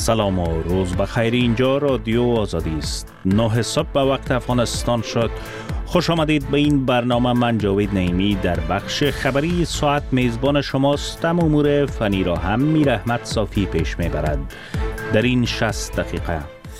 سلام و روز بخیر. اینجا رادیو آزادی است. 9 صبح به وقت افغانستان شد. خوش آمدید به این برنامه. من جاوید نعیمی در بخش خبری ساعت میزبان شماست. امور فنی را هم میر احمد صافی پیش میبرد. در این 60 دقیقه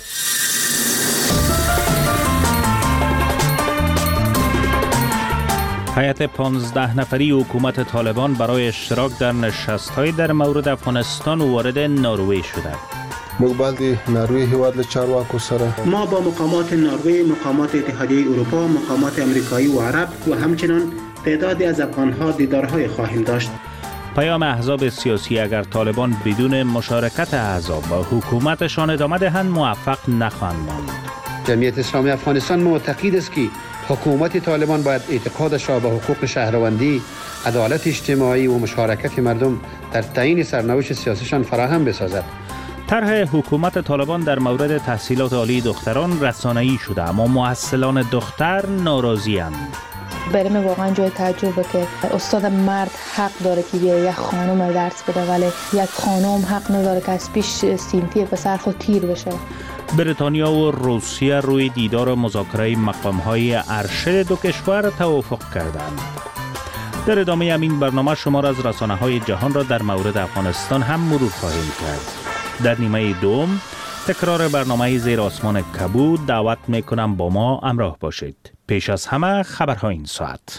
هیئت 15 نفری حکومت طالبان برای اشتراک در نشست‌های در مورد افغانستان وارد نروژ شده. مقبل نروژ هیواد له چارواکو سره ما با مقامات نروژ، مقامات اتحادیه اروپا، مقامات امریکایی و عرب و همچنین تعدادی از افغان‌ها دیدارهای خواهیم داشت. پیام احزاب سیاسی: اگر طالبان بدون مشارکت احزاب با حکومتشان ادامه دهند موفق نخواهند ماند. جمعیت اسلامی افغانستان معتقد است که حکومت طالبان باید اعتقادش را به حقوق شهروندی، عدالت اجتماعی و مشارکت مردم در تعیین سرنوشت سیاسیشان فراهم بسازد. طرح حکومت طالبان در مورد تحصیلات عالی دختران رسانه‌ای شده، اما مؤصلان دختر ناراضی‌اند. برای من واقعا جای تعجبه که استاد مرد حق داره که یک خانم درس بده، ولی یک خانم حق نداره که از پیش سینتی پسر خود تیر بشه. بریتانیا و روسیه روی دیدار و مذاکره مقام‌های ارشد دو کشور توافق کردند. در ادامه این برنامه شمار از رسانه‌های جهان را در مورد افغانستان هم مرور خواهیم کرد. در نیمه دوم تکرار برنامه زیر آسمان کبود. دعوت میکنم با ما همراه باشید. پیش از همه خبرهای این ساعت.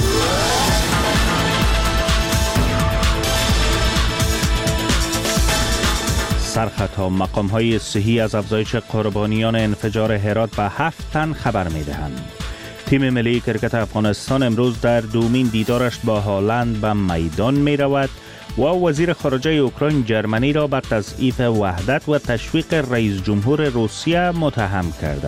سرخطها: مقام‌های صحی از افزایش قربانیان انفجار هرات به 7 تن خبر می‌دهند. تیم ملی کرکت افغانستان امروز در دومین دیدارش با هالند به میدان می‌رود و وزیر خارجه اوکراین جرمنی را به تضعیف وحدت و تشویق رئیس جمهور روسیه متهم کرده.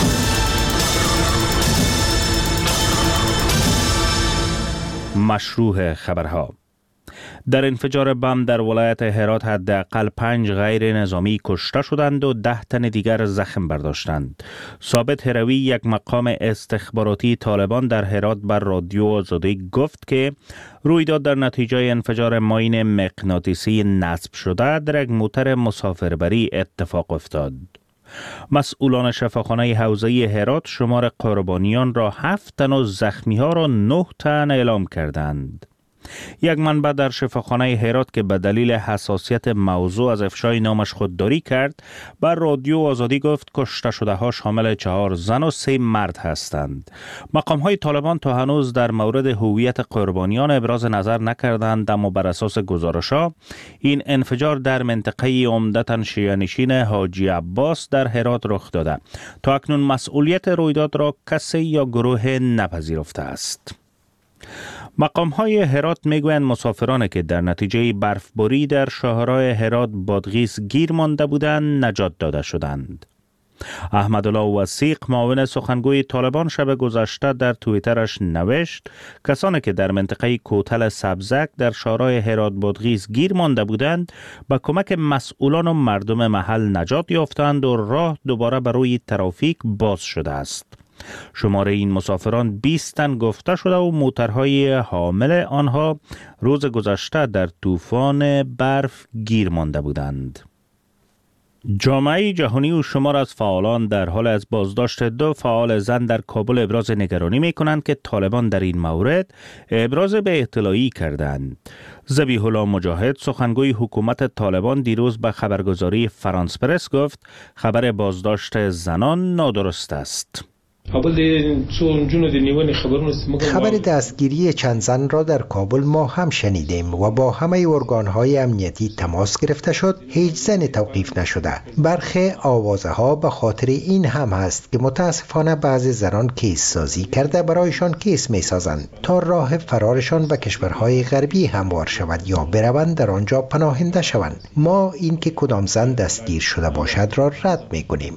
مشروع خبرها: در انفجار بم در ولایت هرات حداقل 5 غیر نظامی کشته شدند و 10 تن دیگر زخم برداشتند. ثابت هروی، یک مقام استخباراتی طالبان در هرات بر رادیو آزادی گفت که رویداد در نتیجه انفجار ماین مغناطیسی نصب شده در یک موتر مسافربری اتفاق افتاد. مسئولان شفاخانه حوزه هرات شمار قربانیان را 7 تن و زخمی ها را 9 تن اعلام کردند. یک منبع در شفاخانه هرات که به دلیل حساسیت موضوع از افشای نامش خودداری کرد بر رادیو آزادی گفت کشته شده ها شامل 4 زن و 3 مرد هستند. مقام های طالبان تا هنوز در مورد هویت قربانیان ابراز نظر نکردند، اما بر اساس گزارش‌ها این انفجار در منطقه عمدتاً شیعه نشین حاجی عباس در هرات رخ داده. تا اکنون مسئولیت رویداد را کسی یا گروه نپذیرفته است. مقام‌های هرات میگویند مسافرانی که در نتیجه برفباری در شاهراه هرات بادغیس گیر مانده بودند نجات داده شدند. احمدالله وثیق، معاون سخنگوی طالبان، شب گذشته در توییترش نوشت کسانی که در منطقه کوتل سبزک در شاهراه هرات بادغیس گیر مانده بودند با کمک مسئولان و مردم محل نجات یافتند و راه دوباره بر روی ترافیک باز شده است. شماره این مسافران 20 تن گفته شده و موترهای حامل آنها روز گذشته در طوفان برف گیر مانده بودند. جامعه جهانی و شمار از فعالان در حال از بازداشت 2 فعال زن در کابل ابراز نگرانی می کنند که طالبان در این مورد ابراز به اطلاعی کردند. ذبیح الله مجاهد، سخنگوی حکومت طالبان، دیروز به خبرگزاری فرانس پرس گفت خبر بازداشت زنان نادرست است. خبر دستگیری چند زن را در کابل ما هم شنیدیم و با همه ارگان‌های امنیتی تماس گرفته شد. هیچ زن توقیف نشده. برخی آوازه ها به خاطر این هم هست که متاسفانه بعضی زنان کیس سازی کرده برایشان کیس می سازند تا راه فرارشان به کشورهای غربی هموار شود یا بروند در آنجا پناهنده شوند. ما این که کدام زن دستگیر شده باشد را رد می کنیم.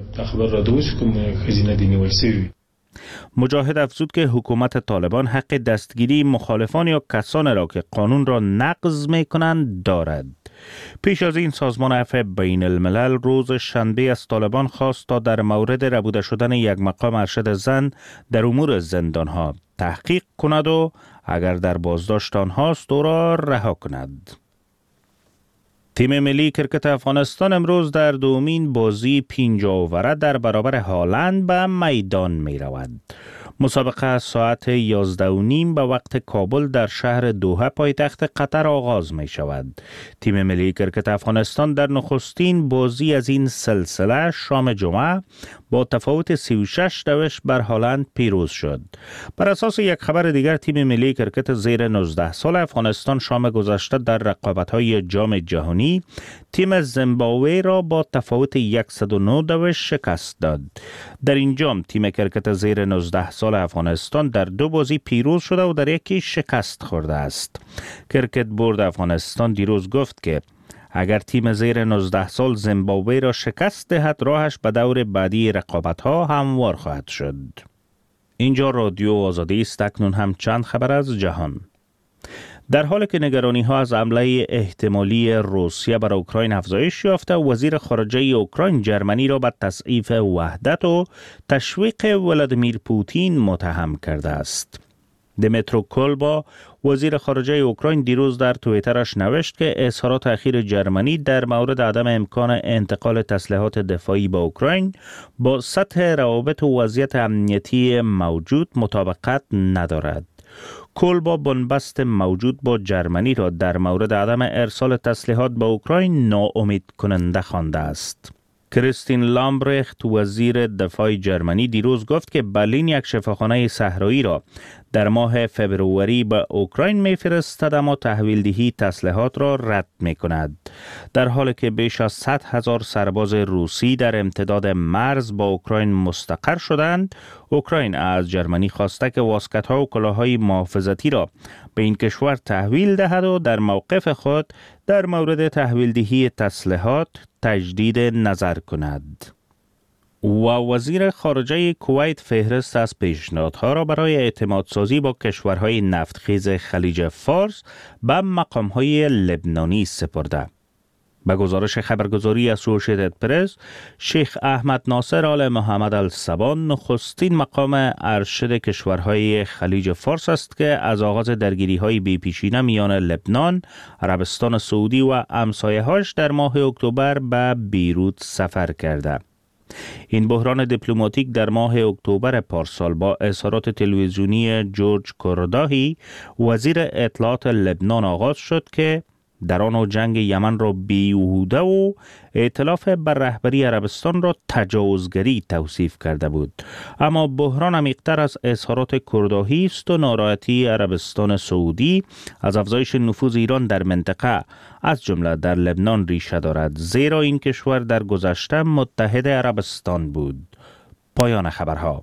مجاهد افزود که حکومت طالبان حق دستگیری مخالفان یا کسانی را که قانون را نقض می کنند دارد. پیش از این سازمان عفو بین الملل روز شنبه از طالبان خواست تا در مورد ربوده شدن یک مقام ارشد زن در امور زندانها تحقیق کند و اگر در بازداشت آنهاست او را رها کند. تیم ملی کرکت افغانستان امروز در دومین بازی 5 اووره در برابر هالند به میدان می رود. مسابقه ساعت 11:30 به وقت کابل در شهر دوحه پایتخت قطر آغاز می شود. تیم ملی کرکت افغانستان در نخستین بازی از این سلسله شام جمعه با تفاوت 36 بر هالند پیروز شد. بر اساس یک خبر دیگر تیم ملی کرکت زیر 19 سال افغانستان شام گذشته در رقابت‌های جام جهانی تیم زیمبابوه را با تفاوت 109 شکست داد. در این جام تیم کرکت زیر 19 سال افغانستان در 2 بازی پیروز شده و در یکی شکست خورده است. کرکت بورد افغانستان دیروز گفت که اگر تیم زیر 19 سال زیمبابوه را شکست دهد راهش به دور بعدی رقابت‌ها هموار خواهد شد. اینجا رادیو آزادی است. اکنون هم چند خبر از جهان. در حالی که نگرانی‌ها از حمله احتمالی روسیه بر اوکراین افزایش یافته، وزیر خارجه اوکراین جرمنی را به تضعیف وحدت و تشویق ولادیمیر پوتین متهم کرده است. دمیترو کولبا وزیر خارجه اوکراین دیروز در توییترش نوشت که اظهارات اخیر جرمنی در مورد عدم امکان انتقال تسلیحات دفاعی به اوکراین با سطح روابط و وضعیت امنیتی موجود مطابقت ندارد. کولبا بنبست موجود با جرمنی را در مورد عدم ارسال تسلیحات به اوکراین ناامید کننده خوانده است. کریستین لامبرخت وزیر دفاع جرمنی دیروز گفت که برلین یک شفاخانه صحرایی را در ماه فبروری به اوکراین می‌فرستد اما تحویل دهی تسلیحات را رد می‌کند. در حالی که بیش از 100,000 سرباز روسی در امتداد مرز با اوکراین مستقر شدند، اوکراین از جرمنی خواسته که واسکت‌ها و کلاه‌های محافظتی را به این کشور تحویل دهد و در موقف خود در مورد تحویل دهی تسلیحات تجدید نظر کند. و وزیر خارجه کویت فهرست از پیشنهادها را برای اعتمادسازی با کشورهای نفتخیز خلیج فارس به مقامهای لبنانی سپرده. به گزارش خبرگزاری اسوشییتد پرس، شیخ احمد ناصر آل محمد السبان نخستین مقام ارشد کشورهای خلیج فارس است که از آغاز درگیری‌های بی‌پیشینه میان لبنان، عربستان سعودی و همسایه‌هاش در ماه اکتبر به بیروت سفر کرده. این بحران دیپلماتیک در ماه اکتبر پارسال با اظهارات تلویزیونی جورج کورداهی وزیر اطلاعات لبنان آغاز شد که در آن جنگ یمن را بیهوده و ائتلاف بر رهبری عربستان را تجاوزگری توصیف کرده بود. اما بحران عمیق‌تر از اظهارات کورداهی است و ناراحتی عربستان سعودی از افزایش نفوذ ایران در منطقه از جمله در لبنان ریشه دارد، زیرا این کشور در گذشته متحد عربستان بود. پایان خبرها.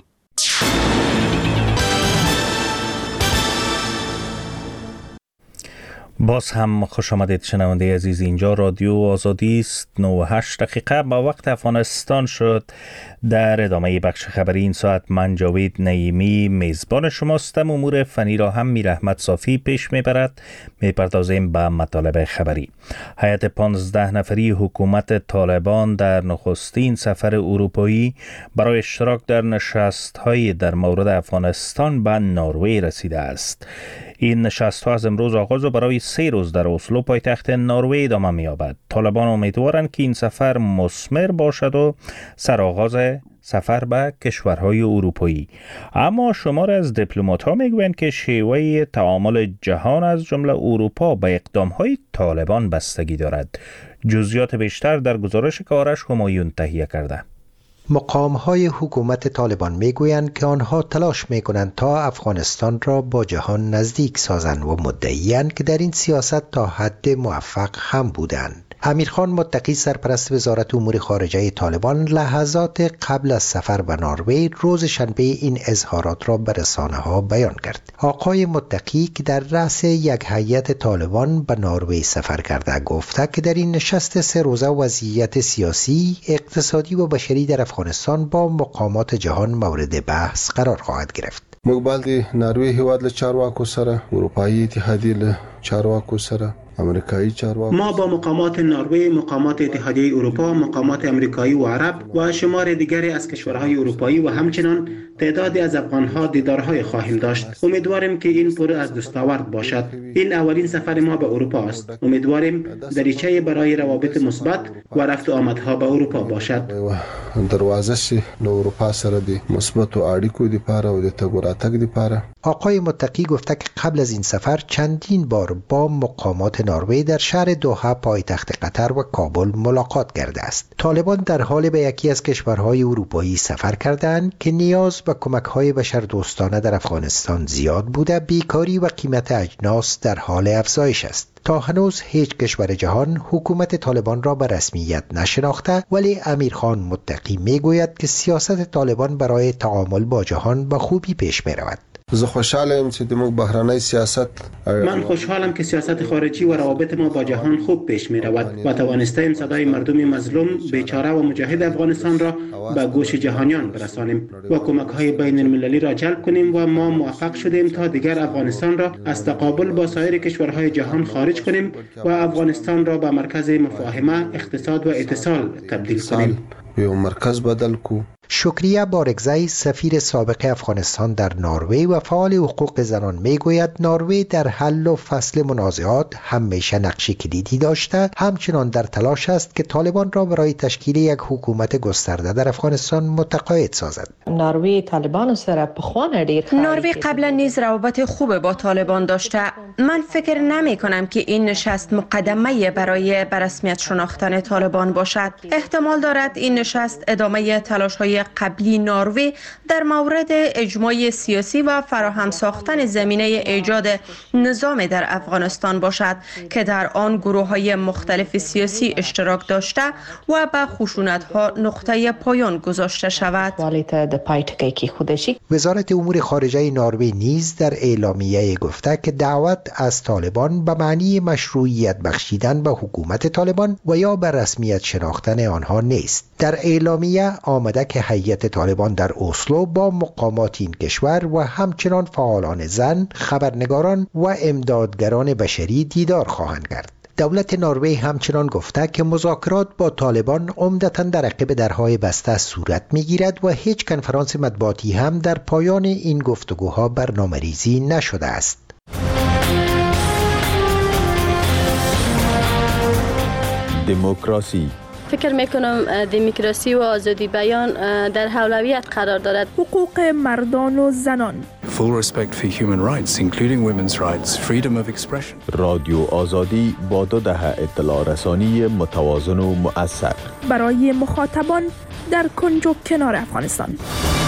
باز هم خوش آمدید شنونده عزیز. اینجا رادیو آزادی است. 9:08 با وقت افغانستان شد. در ادامه بخش خبری این ساعت من جاوید نعیمی میزبان شماستم. امور فنی را هم میر احمد صافی پیش میبرد. میپردازیم به مطالب خبری. هیئت 15 نفری حکومت طالبان در نخستین سفر اروپایی برای اشتراک در نشست‌های در مورد افغانستان به نروژ رسیده است. این نشست‌ها از امروز آغاز و برای 3 روز در اسلو پایتخت نروژ ادامه می‌یابد. طالبان امیدوارند که این سفر مثمر باشد و سرآغاز سفر به کشورهای اروپایی. اما شمار از دیپلمات‌ها میگویند که شیوه تعامل جهان از جمله اروپا به اقدام‌های طالبان بستگی دارد. جزئیات بیشتر در گزارش که آرش همایون تهیه کرده. مقام‌های حکومت طالبان میگویند که آنها تلاش میکنند تا افغانستان را با جهان نزدیک سازند و مدعی‌اند که در این سیاست تا حد موفق هم بودند. امیرخان متقی سرپرست وزارت امور خارجه طالبان لحظات قبل از سفر به نروژ روز شنبه این اظهارات را به رسانه‌ها بیان کرد. آقای متقی که در رأس یک هیئت طالبان به نروژ سفر کرده گفته که در این نشست 3 روزه وضعیت سیاسی، اقتصادی و بشری در افغانستان با مقامات جهان مورد بحث قرار خواهد گرفت. موږ د نروژ هیواد له چارواکو سره، اروپایي اتحادیه له چارواکو سره، امریکایی چارواکو، ما با مقامات نروژ، مقامات اتحادیه اروپا، مقامات امریکایی و عرب و شمار دیگری از کشورهای اروپایی و همچنین تعدادی از افغانها دیدارهای خواهیم داشت. امیدواریم که این پر از دستاورد باشد. این اولین سفر ما به اروپا است. امیدواریم دریچه برای روابط مثبت و رفت و آمدها به اروپا باشد. دروازه سی له اروپا سره دی مثبت اړیکو لپاره او د تګ راتګ لپاره. آقای متقی گفته که قبل از این سفر چندین بار با مقامات نروژ در شهر دوحه پایتخت قطر و کابل ملاقات کرده است. طالبان در حال به یکی از کشورهای اروپایی سفر کردند که نیاز به کمک‌های بشردوستانه در افغانستان زیاد بوده، بیکاری و قیمت اجناس در حال افزایش است. تا هنوز هیچ کشور جهان حکومت طالبان را به رسمیت نشناخته، ولی امیرخان متقی میگوید که سیاست طالبان برای تعامل با جهان به خوبی پیش می‌رود. زه خوشحالم چې د موږ بهرنی سیاست من خوشحالم که سیاست خارجی و روابط ما با جهان خوب پیش می رود و توانستیم صدای مردم مظلوم، بیچاره و مجاهد افغانستان را به گوش جهانیان برسانیم و کمک های بین المللی را جلب کنیم و ما موفق شدیم تا دیگر افغانستان را از تقابل با سایر کشورهای جهان خارج کنیم و افغانستان را به مرکز مفاهمه، اقتصاد و اتصال تبدیل کنیم. یو مرکز بدل کو. شکریه بارگزی سفیر سابق افغانستان در نروژ و فعال حقوق زنان میگوید نروژ در حل و فصل منازعات همیشه نقش کلیدی داشته، همچنان در تلاش است که طالبان را برای تشکیل یک حکومت گسترده در افغانستان متقاعد سازد. نروژ طالبان سره پخوان ډیر نروژ قبلا نیز روابط خوب با طالبان داشته. من فکر نمی کنم که این نشست مقدمه برای به رسمیت شناختن طالبان باشد. احتمال دارد این نشست ادامه تلاش‌های قبلی نروژ در مورد اجماع سیاسی و فراهم ساختن زمینه ایجاد نظام در افغانستان باشد که در آن گروه‌های مختلف سیاسی اشتراک داشته و به خشونت‌ها نقطه پایان گذاشته شود. وزارت امور خارجه نروژ نیز در اعلامیه گفته که دعوت از طالبان به معنی مشروعیت بخشیدن به حکومت طالبان و یا به رسمیت شناختن آنها نیست. در اعلامیه آمده که هیئت طالبان در اسلو با مقامات این کشور و همچنان فعالان زن، خبرنگاران و امدادگران بشری دیدار خواهند کرد. دولت نروژ همچنان گفته که مذاکرات با طالبان عمدتاً در عقب درهای بسته صورت می‌گیرد و هیچ کنفرانس مطبوعاتی هم در پایان این گفتگوها برنامه‌ریزی نشده است. دموکراسی. فکر میکنم دموکراسی و آزادی بیان در اولویت قرار دارد. حقوق مردان و زنان. Full respect for human rights, including women's rights, freedom of expression. رادیو آزادی با 2 دهه اطلاع رسانی متوازن و مؤثر برای مخاطبان در کنج و کنار افغانستان.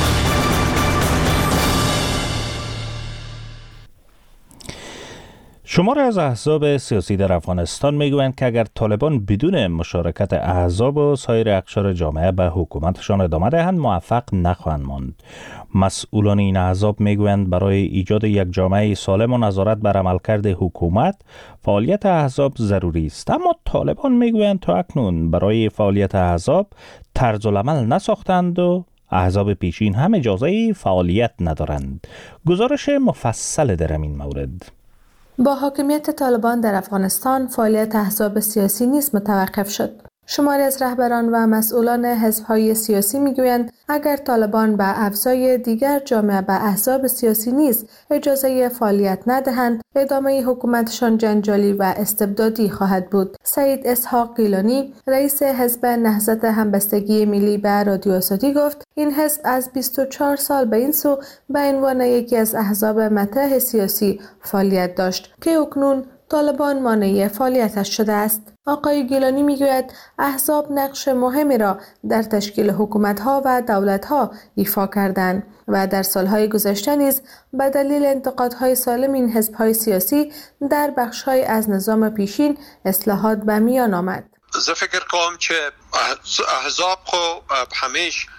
شماری از احزاب سیاسی در افغانستان میگویند که اگر طالبان بدون مشارکت احزاب و سایر اقشار جامعه به حکومتشان ادامه دهند موفق نخواهند ماند. مسئولان این احزاب میگویند برای ایجاد یک جامعه سالم و نظارت بر عملکرد حکومت فعالیت احزاب ضروری است، اما طالبان میگویند تا اکنون برای فعالیت احزاب طرزالعمل نساختند و احزاب پیشین هم اجازه فعالیت ندارند. گزارش مفصل در این مورد. با حاکمیت طالبان در افغانستان فعالیت احزاب سیاسی نیز متوقف شد. شماری از رهبران و مسئولان حزب‌های سیاسی می‌گویند اگر طالبان به افزای دیگر جامعه به احزاب سیاسی نیز اجازه فعالیت ندهند، ادامه حکومتشان جنجالی و استبدادی خواهد بود. سید اسحاق گیلانی، رئیس حزب نهضت همبستگی ملی به رادیو آزادی گفت این حزب از 24 سال به این سو به عنوان یکی از احزاب مطرح سیاسی فعالیت داشت که اکنون طالبان مانع فعالیتش شده است. آقای گیلانی میگوید احزاب نقش مهمی را در تشکیل حکومت‌ها و دولت‌ها ایفا کردند و در سالهای گذشته نیز به دلیل انتقادهای سالم این حزب‌های سیاسی در بخش‌های از نظام پیشین اصلاحات به میان آمد. زه فکر کوم چې احزاب خو همیشه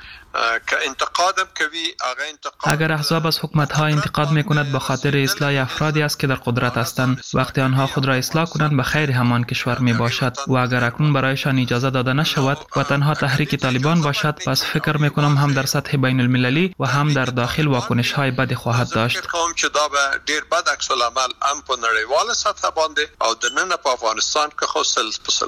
اگر احزاب از حکومت‌ها انتقاد می‌کند به خاطر اصلاح افرادی است که در قدرت هستند، وقتی آنها خود را اصلاح کنند به خیر همان کشور میباشد و اگر اکنون برایشان اجازه داده نشود و تنها تحریک طالبان باشد، پس فکر می‌کنم هم در سطح بین المللی و هم در داخل واکنش‌های بدی خواهد داشت. فکر کوم چې دا به ډیر بد عکس العمل هم په نړیواله سطح باندې او د نن په افغانستان کې خو سلسله کې.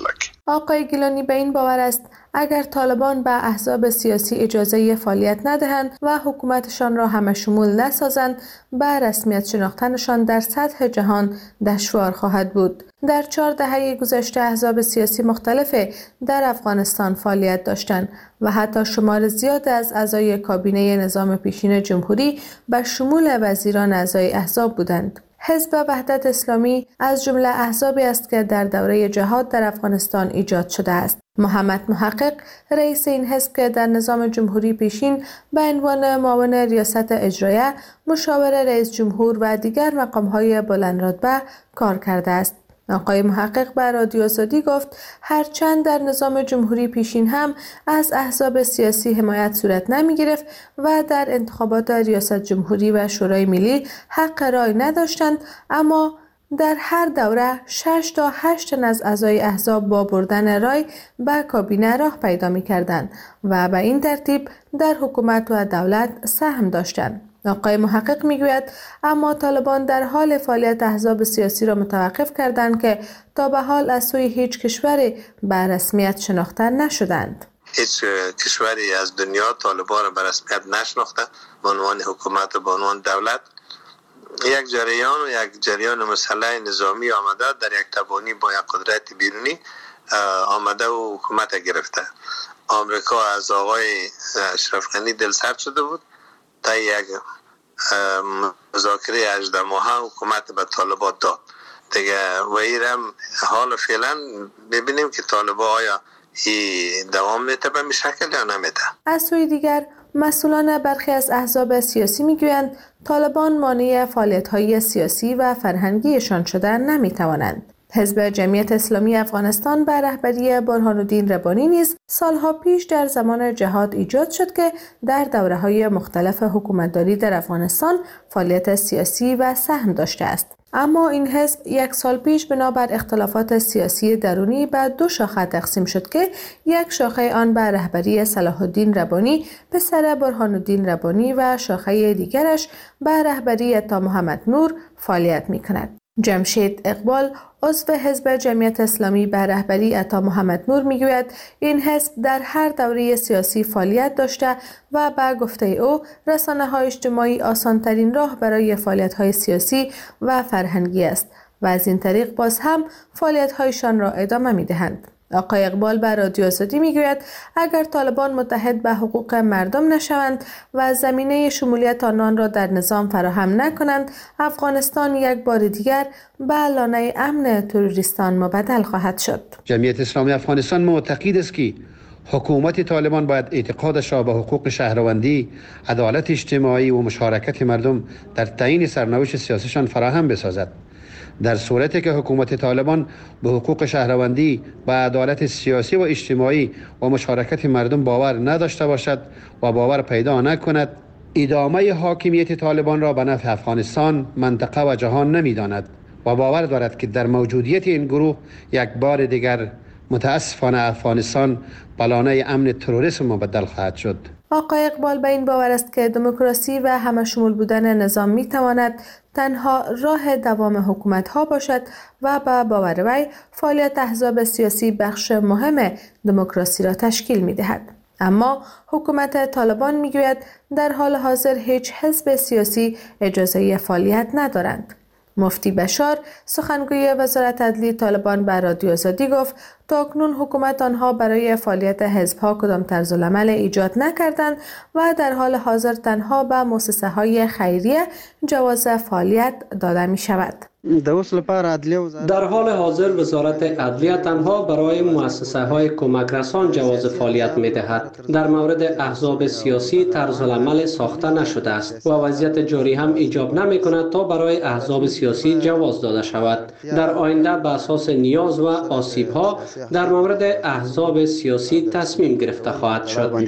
آقای گیلانی به این باور است اگر طالبان به احزاب سیاسی اجازه فعالیت ندهند و حکومتشان را همه شمول نسازند، به رسمیت شناختنشان در سطح جهان دشوار خواهد بود. در 4 دهه گذشته احزاب سیاسی مختلف در افغانستان فعالیت داشتند و حتی شمار زیاد از اعضای کابینه نظام پیشین جمهوری به شمول وزیران اعضای احزاب بودند. حزب وحدت اسلامی از جمله احزابی است که در دوره جهاد در افغانستان ایجاد شده است. محمد محقق رئیس این حزب که در نظام جمهوری پیشین به عنوان معاون ریاست اجرایه، مشاور رئیس جمهور و دیگر مقام‌های بلندرتبه کار کرده است. آقای محقق به رادیو آزادی گفت هرچند در نظام جمهوری پیشین هم از احزاب سیاسی حمایت صورت نمی گرفت و در انتخابات ریاست جمهوری و شورای ملی حق رای نداشتند، اما در هر دوره 6 تا 8 تن از اعضای احزاب با بردن رای به کابینه راه پیدا می کردند و به این ترتیب در حکومت و دولت سهم داشتند. آقای محقق میگوید اما طالبان در حال فعالیت احزاب سیاسی را متوقف کردند که تا به حال از سوی هیچ کشوری به رسمیت شناخته نشدند. هیچ کشوری از دنیا طالبان را به رسمیت نشناخته به عنوان حکومت و به عنوان دولت. یک جریان مسلح نظامی آمده در یک تبانی با یک قدرت بیرونی آمده و حکومت گرفته. آمریکا از آقای اشرف غنی دلسرد شده بود تا یک مذاکره 18 ماهه حکومت به طالبان داد دیگه و ایرم حال فعلا ببینیم که طالبان آیا دوام میده به این شکل یا نمیده. از سوی دیگر مسئولان برخی از احزاب سیاسی میگویند طالبان مانع فعالیت‌های سیاسی و فرهنگیشان شدن نمیتوانند. حزب جمعیت اسلامی افغانستان به رهبری برهان‌الدین ربانی نیز سالها پیش در زمان جهاد ایجاد شد که در دوره‌های مختلف حکومتداری در افغانستان فعالیت سیاسی و سهم داشته است. اما این حزب 1 سال پیش بنابر اختلافات سیاسی درونی به 2 شاخه تقسیم شد که یک شاخه آن به رهبری صلاح الدین ربانی پسر برهان‌الدین ربانی و شاخه دیگرش به رهبری عطا محمد نور فعالیت می‌کند. جمشید اقبال عضو حزب جمعیت اسلامی به رهبری عطا محمد نور میگوید این حزب در هر دوره سیاسی فعالیت داشته و به گفته او رسانه‌های اجتماعی آسان‌ترین راه برای فعالیت‌های سیاسی و فرهنگی است و از این طریق باز هم فعالیت‌هایشان را ادامه می‌دهند. آقای اقبال به رادیو آزادی میگوید اگر طالبان متحد به حقوق مردم نشوند و زمینه شمولیت آنان را در نظام فراهم نکنند، افغانستان یک بار دیگر به لانه امن تروریستان مبدل خواهد شد. جمعیت اسلامی افغانستان معتقد است که حکومت طالبان باید اعتقادش را به حقوق شهروندی، عدالت اجتماعی و مشارکت مردم در تعیین سرنوشت سیاسیشان فراهم بسازد. در صورتی که حکومت طالبان به حقوق شهروندی و عدالت سیاسی و اجتماعی و مشارکت مردم باور نداشته باشد و باور پیدا نکند، ادامه حاکمیت طالبان را به نفع افغانستان، منطقه و جهان نمی‌داند و باور دارد که در موجودیت این گروه یک بار دیگر متاسفانه افغانستان به لانه امن تروریسم مبدل خواهد شد. آقای اقبال به این باور است که دموکراسی و همه شمول بودن نظام می تواند تنها راه دوام حکومت ها باشد و به باور وی فعالیت احزاب سیاسی بخش مهم دموکراسی را تشکیل می دهد. اما حکومت طالبان می گوید در حال حاضر هیچ حزب سیاسی اجازه فعالیت ندارند. مفتی بشار سخنگوی وزارت عدلی طالبان به رادیو آزادی گفت تاکنون حکومت آنها برای فعالیت حزب‌ها کدام طرزالعمل ایجاد نکردند و در حال حاضر تنها به مؤسسه‌های خیریه جواز فعالیت داده می شود. در حال حاضر وزارت عدلیه تنها برای مؤسسه‌های کمک رسان جواز فعالیت می‌دهد. در مورد احزاب سیاسی طرزالعمل ساخته نشده است و وضعیت جاری هم ایجاب نمی‌کند تا برای احزاب سیاسی جواز داده شود. در آینده به اساس نیاز و آسیب‌ها در مورد احزاب سیاسی تصمیم گرفته خواهد شد.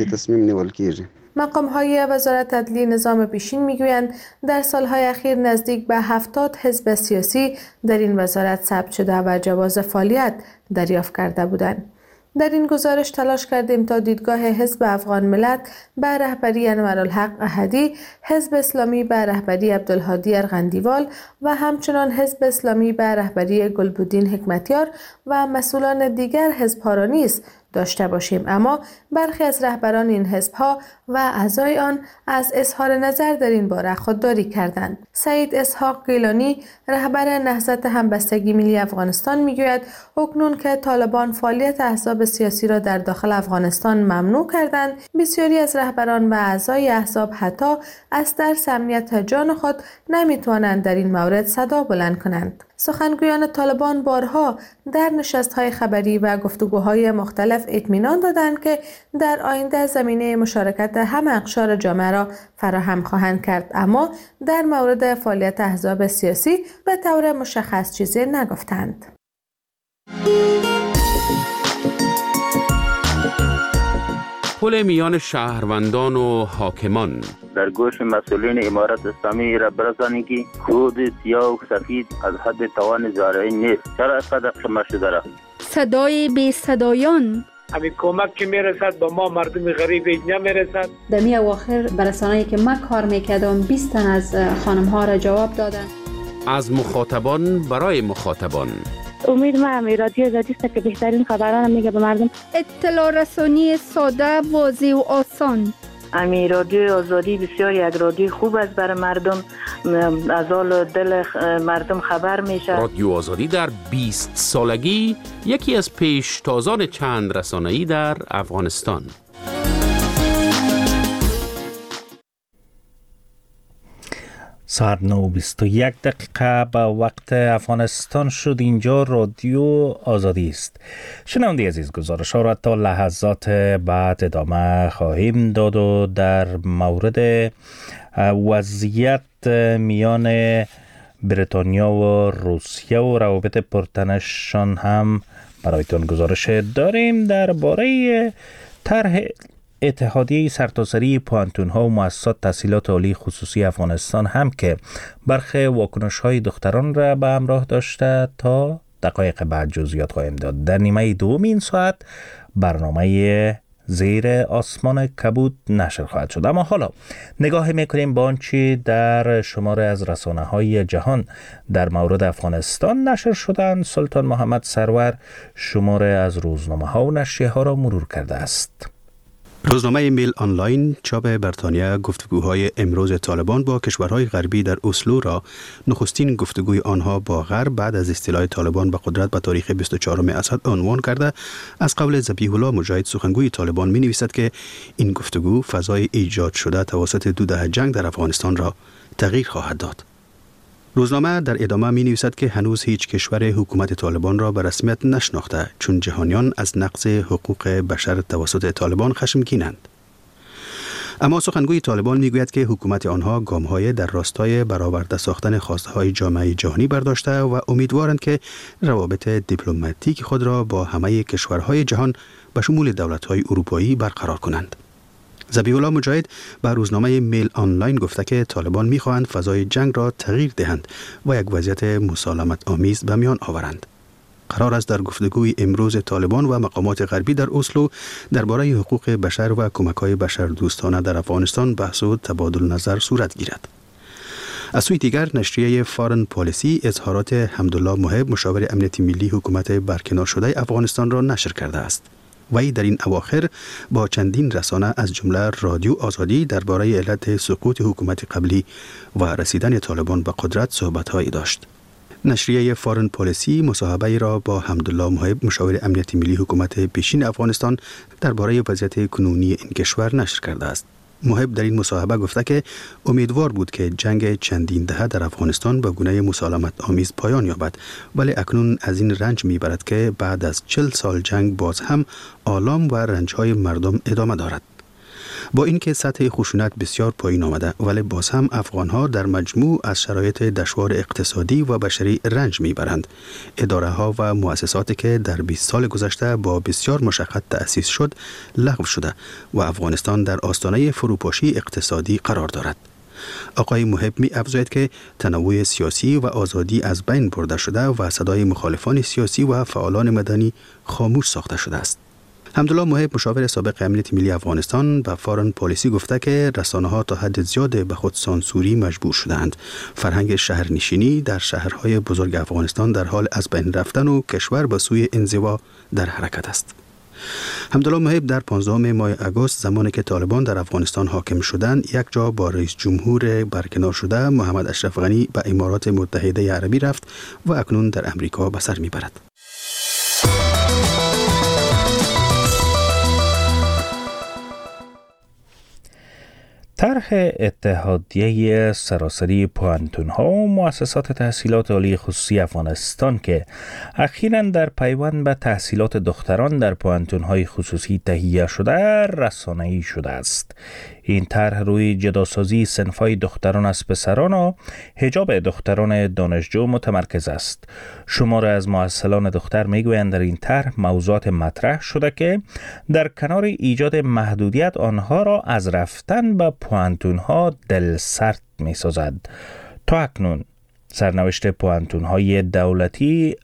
مقام‌های وزارت عدلی نظام پیشین می‌گویند در سال‌های اخیر نزدیک به 70 حزب سیاسی در این وزارت ثبت شده و جواز فعالیت دریافت کرده بودند. در این گزارش تلاش کردیم تا دیدگاه حزب افغان ملت به رهبری انورالحق احدی، حزب اسلامی به رهبری عبدالهادی ارغندیوال و همچنان حزب اسلامی به رهبری گلبدین حکمتیار و مسئولان دیگر حزب‌ها را نیز داشته باشیم، اما برخی از رهبران این حزب‌ها و اعضای آن از اظهار نظر در این باره خودداری کردند. سعید اسحاق گیلانی رهبر نهضت همبستگی ملی افغانستان میگوید اکنون که طالبان فعالیت احزاب سیاسی را در داخل افغانستان ممنوع کردند، بسیاری از رهبران و اعضای احزاب حتی از ترس امنیت جان خود نمیتوانند در این مورد صدا بلند کنند. سخنگویان طالبان بارها در نشست‌های خبری و گفتگوهای مختلف اطمینان دادند که در آینده زمینه مشارکت همه اقشار جامعه را فراهم خواهند کرد، اما در مورد فعالیت احزاب سیاسی به طور مشخص چیزی نگفتند. پل میان شهروندان و حاکمان در گوش مسئولین امارت اسلامی را برسانید که خود سیاه و سفید از حد توان زارعی نیست. چرا اینقدر قمه شده را؟ صدای بی صدایان همین کمک که میرسد به ما مردم غریب نمیرسد. در می اواخر برسانه‌ای که من کار میکردم 20 تن از خانم ها را جواب دادن. از مخاطبان برای مخاطبان. امید ما هم رادیو آزادی است که بهترین خبران میگه به مردم. اطلاع رسانی ساده، واضح و آسان. امی رادیو آزادی بسیار یک رادیو خوب است برای مردم، از حال دل مردم خبر میشه. رادیو آزادی در 20 سالگی یکی از پیشتازان چند رسانه‌ای در افغانستان. ساعت 9:21 به وقت افغانستان شد. اینجا رادیو آزادی است. شنونده عزیز، گزارش ها را تا لحظات بعد ادامه خواهیم داد و در مورد وضعیت میان بریتانیا و روسیه و روابط پرتنشان هم برایتان گزارش داریم. درباره طرح اتحادیه سرتاسری پوهنتون‌ها و مؤسسات تحصیلات عالی خصوصی افغانستان هم که برخی واکنش‌های دختران را به همراه داشته تا دقایق بعد جزئیات خواهیم داد. در نیمه دوم این ساعت برنامه زیر آسمان کبود نشر خواهد شد. اما حالا نگاه میکنیم به آنچه در شماره از رسانه‌های جهان در مورد افغانستان نشر شدند. سلطان محمد سرور شماره از روزنامه‌ها و نشریه‌ها را مرور کرده است. روزنامه میل آنلاین چاپ بریتانیا گفتگوهای امروز طالبان با کشورهای غربی در اسلو را نخستین گفتگوی آنها با غرب بعد از استیلای طالبان به قدرت به تاریخ 24 اسد عنوان کرده. از قول ذبیح الله مجاهد سخنگوی طالبان می نویسد که این گفتگو فضای ایجاد شده توسط 2 دهه جنگ در افغانستان را تغییر خواهد داد. روزنامه در ادامه می نویسد که هنوز هیچ کشور حکومت طالبان را به رسمیت نشناخته، چون جهانیان از نقض حقوق بشر توسط طالبان خشمگینند. اما سخنگوی طالبان می گوید که حکومت آنها گام‌های در راستای برآورده ساختن خواسته‌های جامعه جهانی برداشته و امیدوارند که روابط دیپلماتیک خود را با همه کشورهای جهان به شمول دولت‌های اروپایی برقرار کنند. ذبیح الله مجاهد به روزنامه میل آنلاین گفته که طالبان می‌خواهند فضای جنگ را تغییر دهند و یک وضعیت مسالمت آمیز به میان آورند. قرار است در گفتگوی امروز طالبان و مقامات غربی در اسلو درباره حقوق بشر و کمک‌های بشردوستانه در افغانستان بحث و تبادل نظر صورت گیرد. از سوی دیگر نشریه فارن پالیسی اظهارات حمدالله محب مشاور امنیتی ملی حکومت برکنار شده افغانستان را نشر کرده است. وی در این اواخر با چندین رسانه از جمله رادیو آزادی درباره علت سقوط حکومت قبلی و رسیدن طالبان به قدرت صحبت‌هایی داشت. نشریه فارن پالیسی مصاحبه را با حمدالله محب مشاور امنیتی ملی حکومت پیشین افغانستان درباره وضعیت کنونی این کشور نشر کرده است. محب در این مصاحبه گفته که امیدوار بود که جنگ چندین دهه در افغانستان به گونه مسالمت آمیز پایان یابد، ولی اکنون از این رنج میبرد که بعد از 40 سال جنگ باز هم آلام و رنجهای مردم ادامه دارد. با اینکه سطح خشونت بسیار پایین آمده، ولی باز هم افغانها در مجموع از شرایط دشوار اقتصادی و بشری رنج میبرند. اداره ها و مؤسساتی که در 20 سال گذشته با بسیار مشقت تأسیس شد لغو شده و افغانستان در آستانه فروپاشی اقتصادی قرار دارد. آقای محب می افزاید که تنوع سیاسی و آزادی از بین برده شده و صدای مخالفان سیاسی و فعالان مدنی خاموش ساخته شده است. حمدالله محب مشاور سابق امنیت ملی افغانستان به فارن پالیسی گفته که رسانه‌ها تا حد زیاد به خود سانسوری مجبور شدند. فرهنگ شهرنشینی در شهرهای بزرگ افغانستان در حال از بین رفتن و کشور به سوی انزوا در حرکت است. حمدالله محب در 15 ماه اگست زمانی که طالبان در افغانستان حاکم شدند یک جا با رئیس جمهور برکنار شده محمد اشرف غنی به امارات متحده عربی رفت و اکنون در امریکا به سر میبرد. طرح اتحادیه سراسری پوهنتون‌ها و مؤسسات تحصیلات عالی خصوصی افغانستان که اخیراً در پیوند به تحصیلات دختران در پوهنتون‌های خصوصی تهیه شده رسانه‌ای شده است. این طرح روی جداسازی صنف‌های دختران از پسران و حجاب دختران دانشجو متمرکز است. شمار از مؤثلان دختر میگویند در این طرح موضوعات مطرح شده که در کنار ایجاد محدودیت آنها را از رفتن به پوهنتون‌ها دلسرد می‌سازد. تا اکنون سرنوشت پوهنتون‌های دولتی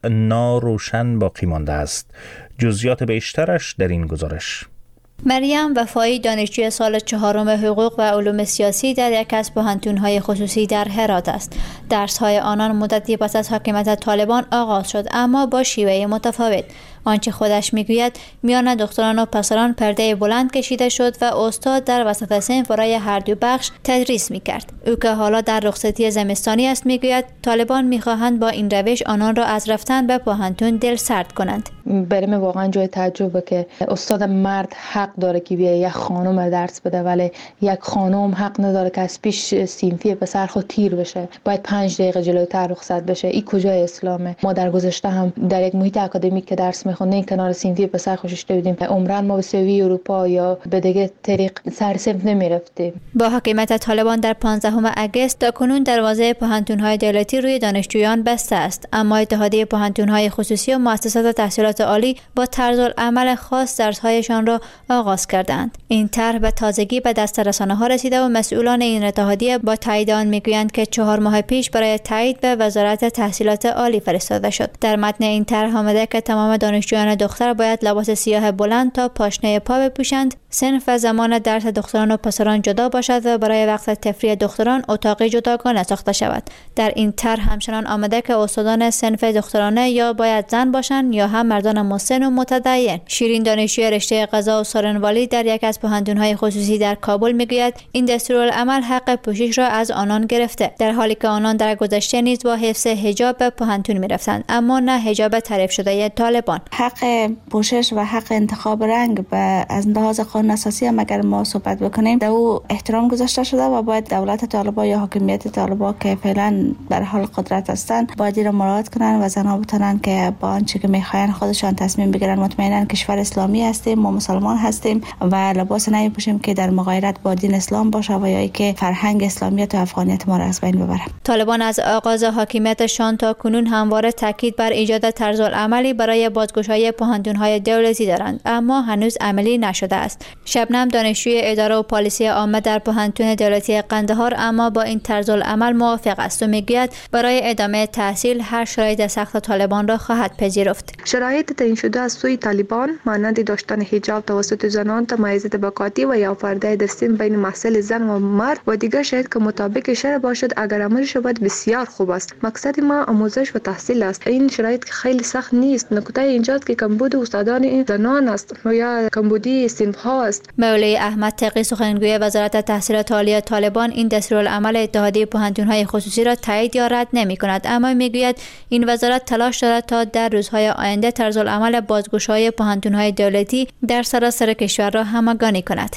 ناروشن باقی مانده است. جزئیات بیشترش در این گزارش. مریم وفایی دانشجوی سال 4 حقوق و علوم سیاسی در یک از پوهنتون‌های خصوصی در هرات است. درس‌های آنان مدتی پس از حاکمیت طالبان آغاز شد، اما با شیوه متفاوت. آنچه خودش میگوید میان دختران و پسران پرده بلند کشیده شد و استاد در وسط صنف برای هر دو بخش تدریس میکرد. او که حالا در رخصتی زمستانی است میگوید طالبان میخواهند با این روش آنان را از رفتن به پوهنتون دلسرد کنند. برای من واقعا جای تعجبه که استاد مرد حق داره که بیای یک خانم درس بده، ولی یک خانم حق نداره که از پیش صنفی پسر خود تیر بشه، باید 5 دقیقه جلوتر رخصت بشه. این کجای اسلامه؟ ما در گذشته هم در یک محیط اکادمیک که درس میخوندیم کنار صنفی پسر خوششته بودیم، عمرن ما به سوی اروپا یا به دیگه طریق سر صنف نمیرفتیم. با حاکمیت طالبان در 15 اگست تاکنون دروازه پوهنتون‌های دولتی روی دانشجویان بسته است، اما اتحادیه پوهنتون‌های خصوصی و مؤسسات تحصیلات عالی با طرزالعمل خاص درس‌هایشان را آغاز کردند. این طرح به تازگی به دست رسانه‌ها رسیده و مسئولان این اتحادیه با تایید آن میگویند که 4 ماه پیش برای تایید به وزارت تحصیلات عالی فرستاده شد. در متن این طرح آمده که تمام دانشجویان دختر باید لباس سیاه بلند تا پاشنه پا بپوشند، صنف و زمان درس دختران و پسران جدا باشد و برای وقت تفریح دختران اتاقی جداگانه ساخته شود. در این طرح همچنان آمده که استادان صنف دخترانه یا باید زن باشند یا هم مردان مسن و متدین. شیرین دانشجوی رشته قضا و سارنوالی در یک از پوهنتون‌های خصوصی در کابل میگوید این دستورالعمل حق پوشش را از آنان گرفته، در حالی که آنان در گذشته نیز با حفظ حجاب به پوهنتون میرفتند، اما نه حجاب تعریف شده طالبان. حق پوشش و حق انتخاب رنگ از لحاظ قانون اساسی هم اگر ما صحبت بکنیم در او احترام گذاشته شده و باید دولت طالبان یا حاکمیت طالبان که فعلا در حال قدرت هستند باید این را مراعات کنن و زنها بتونن که با آنچه که میخواین خودشان تصمیم بگیرن. مطمئنا کشور اسلامی هستیم، ما مسلمان هستیم و لباس نمیپوشیم که در مغایرت با دین اسلام باشه و یا که فرهنگ اسلامیت و افغانیت ما را از بین ببره. طالبان از آغاز حاکمیتشان تا کنون همواره تاکید بر ایجاد طرزالعملی برای بازگشایی پوهنتون‌های دولتی دارند، اما هنوز عملی نشده است. شبنم دانشجوی اداره و پالیسی عامه در پوهنتون دولتی قندهار اما با این طرزالعمل موافق است و میگوید برای ادامه تحصیل هر شرایط سخت طالبان را خواهد پذیرفت. شرایط تعیین شده از سوی طالبان مانند داشتن حجاب توسط زنان، تمایز طبقاتی و یا پرده درسین بین محصل زن و مرد و دیگر شاید که مطابق شرع باشد اگر عمل شود بسیار خوب است. مقصد ما آموزش و تحصیل است. این شرایط خیلی سخت نیست. نکته اینجاست که کمبود استادان زنان است و یا کمبودی صنف‌ها است. مولوی احمد تقی سخنگوی وزارت تحصیلات عالی طالبان این دستورالعمل اتحادیه پوهنتون‌های خصوصی را تایید یا رد نمی‌کند، اما میگوید این وزارت تلاش دارد تا در روزهای آینده طرزالعمل بازگشایی پوهنتون‌های دولتی در سراسر کشور را همگانی کند.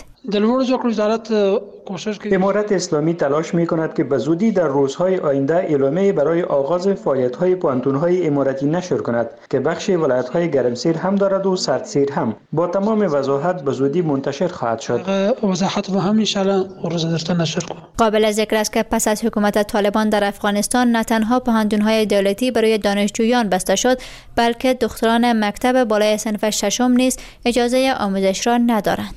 امارت اسلامی تلاش می کند که به زودی در روزهای آینده اعلامیه برای آغاز فعالیت‌های پوهنتون‌های اماراتی نشر کند که بخش ولایت‌های گرمسیر هم دارد و سردسیر هم. با تمام وضاحت به زودی منتشر خواهد شد. وضاحت و هم ان شاءالله روز درسته نشر کنیم. قابل ذکر است که پس از حکومت طالبان در افغانستان نه تنها پوهنتون‌های دولتی برای دانشجویان بسته شد، بلکه دختران مکتب بالای صنف ششم نیز اجازه آموزش را ندارند.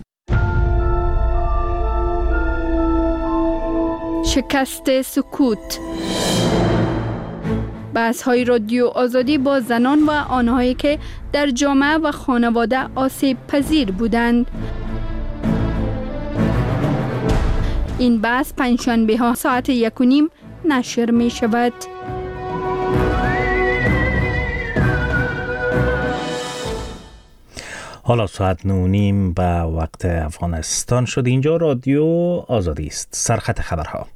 شکست سکوت. بحث‌های رادیو آزادی با زنان و آنهایی که در جامعه و خانواده آسیب پذیر بودند. این بحث پنجشنبه ها ساعت 1:30 نشر می شود. حالا ساعت 9:30 به وقت افغانستان شد. اینجا رادیو آزادی است. سرخط خبرها.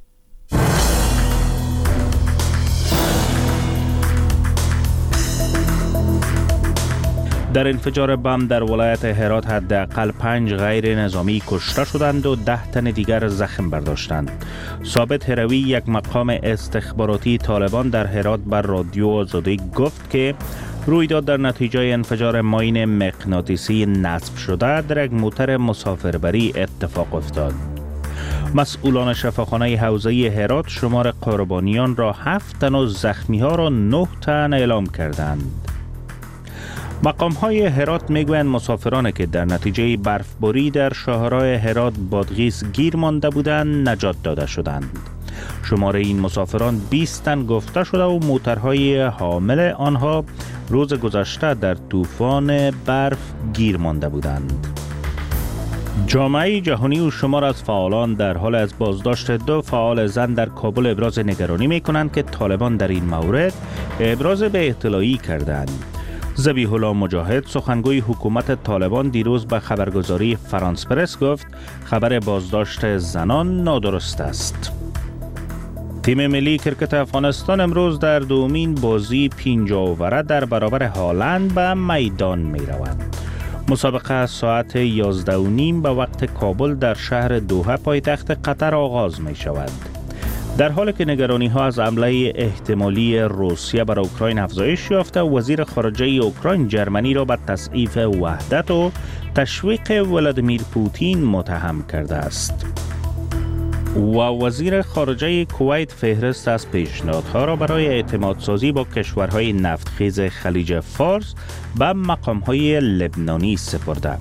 در انفجار بم در ولایت هرات حداقل 5 غیر نظامی کشته شدند و 10 تن دیگر زخم برداشتند. ثابت هروی، یک مقام استخباراتی طالبان در هرات، بر رادیو آزادی گفت که رویداد در نتیجه انفجار ماین مغناطیسی نصب شده در یک موتر مسافربری اتفاق افتاد. مسئولان شفاخانه حوزه هرات شمار قربانیان را 7 تن و زخمی ها را 9 تن اعلام کردند. مقام های هرات میگویند مسافرانی که در نتیجه برفباری در شاهراه هرات بادغیس گیر مانده بودند نجات داده شدند. شمار این مسافران 20 تن گفته شده و موترهای حامل آنها روز گذشته در طوفان برف گیر مانده بودند. جامعه جهانی و شمار از فعالان در حال از بازداشت 2 فعال زن در کابل ابراز نگرانی می کنند که طالبان در این مورد ابراز به اطلاعی کردند. ذبیح الله مجاهد، سخنگوی حکومت طالبان، دیروز به خبرگزاری فرانس پرس گفت خبر بازداشت زنان نادرست است. تیم ملی کرکت افغانستان امروز در دومین بازی 50 اووره در برابر هالند به میدان می روند. مسابقه ساعت 11:30 به وقت کابل در شهر دوحه پایتخت قطر آغاز می شود. در حالی که نگرانی ها از حمله احتمالی روسیه بر اوکراین افزایش یافته، وزیر خارجه اوکراین جرمنی را به تضعیف وحدت و تشویق ولادیمیر پوتین متهم کرده است. و وزیر خارجه کویت فهرست از پیشنهادها را برای اعتماد سازی با کشورهای نفتخیز خلیج فارس به مقامهای لبنانی سپرده.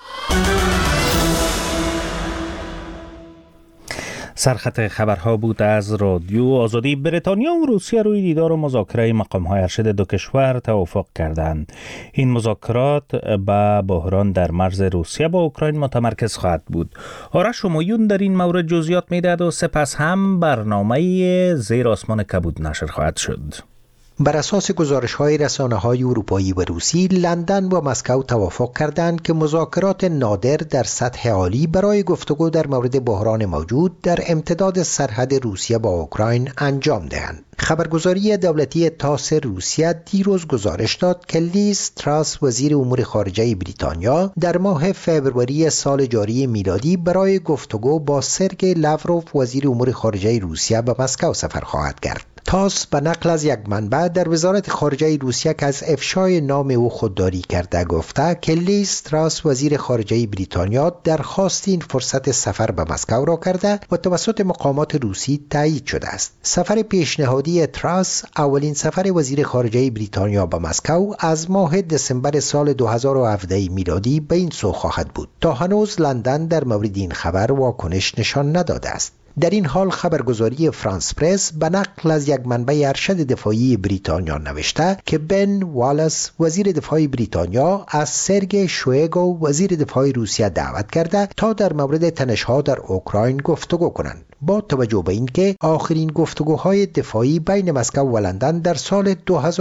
سرخط خبرها بود از رادیو آزادی. بریتانیا و روسیه روی دیدار و مذاکره مقام‌های ارشد دو کشور توافق کردند. این مذاکرات به بحران در مرز روسیه با اوکراین متمرکز خواهد بود. آرش همایون در این مورد جزئیات می‌دهد و سپس هم برنامه زیر آسمان کبود نشر خواهد شد. بر اساس گزارش‌های رسانه‌های اروپایی و روسی، لندن و مسکو توافق کردند که مذاکرات نادر در سطح عالی برای گفتگو در مورد بحران موجود در امتداد سرحد روسیه با اوکراین انجام دهند. خبرگزاری دولتی تاس روسیه دیروز گزارش داد که لیز تراس، وزیر امور خارجه بریتانیا، در ماه فوریه سال جاری میلادی برای گفتگو با سرگئی لاوروف، وزیر امور خارجه روسیه، به مسکو سفر خواهد کرد. تاس به نقل از یک منبع در وزارت خارجه روسیه که از افشای نام او خودداری کرده گفته که لیز تراس، وزیر خارجه بریتانیا، درخواست این فرصت سفر به مسکو را کرده و توسط مقامات روسی تایید شده است. سفر پیشنهادی تراس اولین سفر وزیر خارجه بریتانیا به مسکو از ماه دسامبر سال 2017 میلادی به این سو خواهد بود. تا هنوز لندن در مورد این خبر واکنش نشان نداده است. در این حال خبرگزاری فرانس پرس به نقل از یک منبع ارشد دفاعی بریتانیا نوشته که بن والاس، وزیر دفاع بریتانیا، از سرگئی شویگو، وزیر دفاع روسیه، دعوت کرده تا در مورد تنش‌ها در اوکراین گفتگو کنند. با توجه به اینکه آخرین گفتگوهای دفاعی بین مسکو و لندن در سال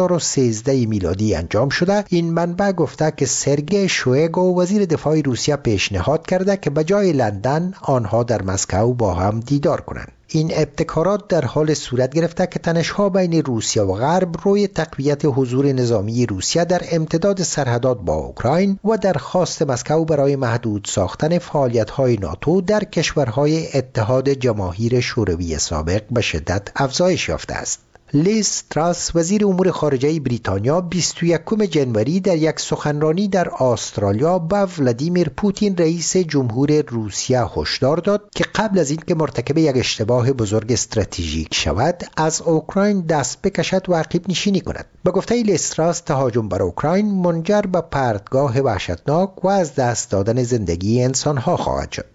2013 میلادی انجام شده، این منبع گفته که سرگئی شویگو، وزیر دفاع روسیه، پیشنهاد کرده که به جای لندن آنها در مسکو با هم دیدار کنند. این ابتکارات در حال صورت گرفته که تنش‌ها بین روسیه و غرب روی تقویت حضور نظامی روسیه در امتداد سرحدات با اوکراین و درخواست مسکو برای محدود ساختن فعالیت‌های ناتو در کشورهای اتحاد جماهیر شوروی سابق به شدت افزایش یافته است. لیز تراس، وزیر امور خارجه بریتانیا، 21 جنوری در یک سخنرانی در استرالیا به ولادیمیر پوتین، رئیس جمهور روسیه، هشدار داد که قبل از اینکه مرتکب یک اشتباه بزرگ استراتژیک شود، از اوکراین دست بکشد و عقب نشینی کند. به گفته لیز تراس، تهاجم بر اوکراین منجر به پرتگاه وحشتناک و از دست دادن زندگی انسانها خواهد شد.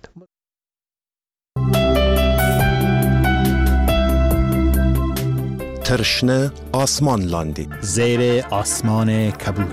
ترشنه آسمان لاندی زیر آسمان کبود.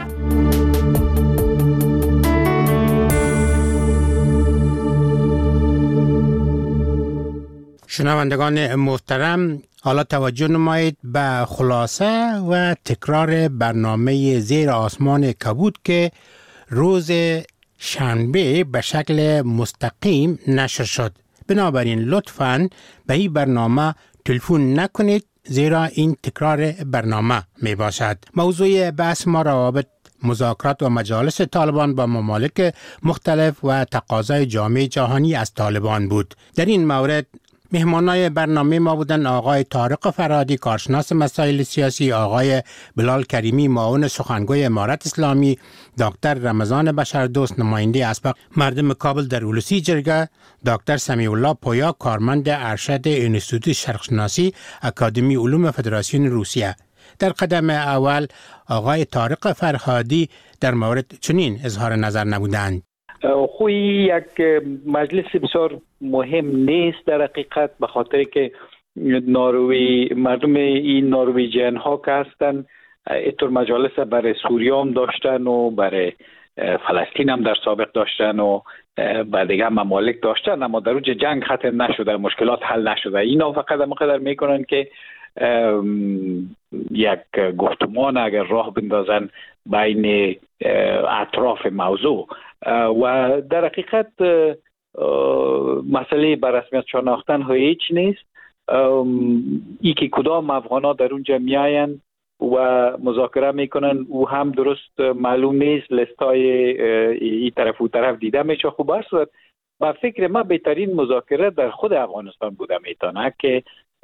شنوندگان محترم، حالا توجه نمایید به خلاصه و تکرار برنامه زیر آسمان کبود که روز شنبه به شکل مستقیم نشر شد. بنابراین لطفاً به این برنامه تلفن نکنید، زیرا این تکرار برنامه می باشد. موضوع بحث ما روابط مذاکرات و مجالس طالبان با ممالک مختلف و تقاضای جامعه جهانی از طالبان بود. در این مورد مهمانای برنامه ما بودن آقای طارق فرهادی، کارشناس مسائل سیاسی، آقای بلال کریمی، معاون سخنگوی امارت اسلامی، دکتر رمضان بشردوست، نماینده اسبق مردم کابل در اولوسی جرگه، دکتر سمیع الله پویا، کارمند ارشد انستیتوت شرقشناسی اکادمی علوم فدراسیون روسیه. در قدم اول آقای طارق فرهادی در مورد چنین اظهار نظر نمودند. خوی یک مجلس بسیار مهم نیست در حقیقت، به خاطر که مردم این نروژیان ها که هستن اینطور مجالس برای سوریه هم داشتن و برای فلسطین هم در سابق داشتن و بعد دیگه ممالک داشتن، اما در اوج جنگ ختم نشده، مشکلات حل نشده. اینا فقط مقدر میکنن که یک گفتمان اگر راه بندازن بین اطراف موضوع و در حقیقت مسئله به رسمیت شناختن هیچ نیست. ای که کدام افغان ها در اونجا میاین و مذاکره میکنن او هم درست معلوم نیست، لستای این طرف و طرف دیده میشه. خوب است با فکر ما بهترین مذاکره در خود افغانستان بوده میتونه که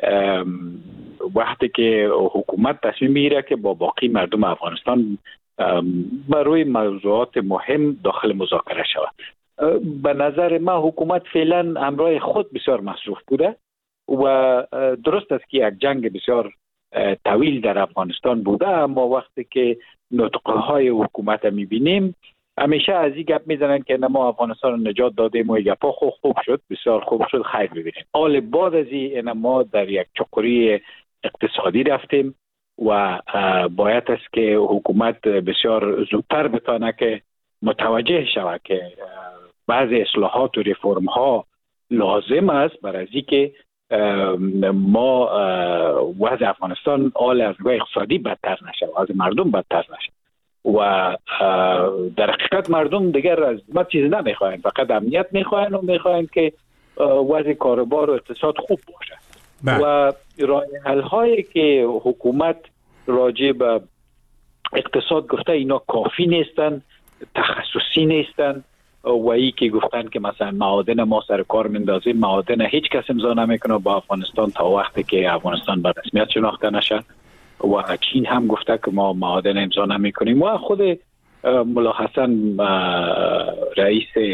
وقتی که حکومت تصمیم میگیره که با باقی مردم افغانستان بر روی موضوعات مهم داخل مذاکره شود. به نظر ما حکومت فعلا همراه خود بسیار مصروف بوده و درست است که یک جنگ بسیار طویل در افغانستان بوده، اما وقتی که نطقهای حکومت میبینیم همیشه از این گپ میزنن که ما افغانستان رو نجات دادیم و گپا خوب شد، بسیار خوب شد، خیر ببینیم. حال بعد از این ما در یک چقری اقتصادی رفتیم و باید است که حکومت بسیار زودتر بتانه که متوجه شود که بعضی اصلاحات و رفرم ها لازم است برای از اینکه ما وضع افغانستان حال از نگاه اقتصادی بدتر نشه و از مردم بدتر نشه و در حقیقت مردم دیگر از ما چیزی نمیخواین، فقط امنیت میخواین و میخواین که وضع کاروبار و اقتصاد خوب باشه. و راه حل هایی که حکومت راجع به اقتصاد گفته اینا کافی نیستن، تخصصی نیستن و ای که گفتن که مثلا معادن ما سر کار مندازیم، معادن هیچ کس امضا نمیکنه با افغانستان تا وقتی که افغانستان به رسمیت شناخته نشه و چین هم گفته که ما معادن امضا نمیکنیم و خود ملا حسن رئیس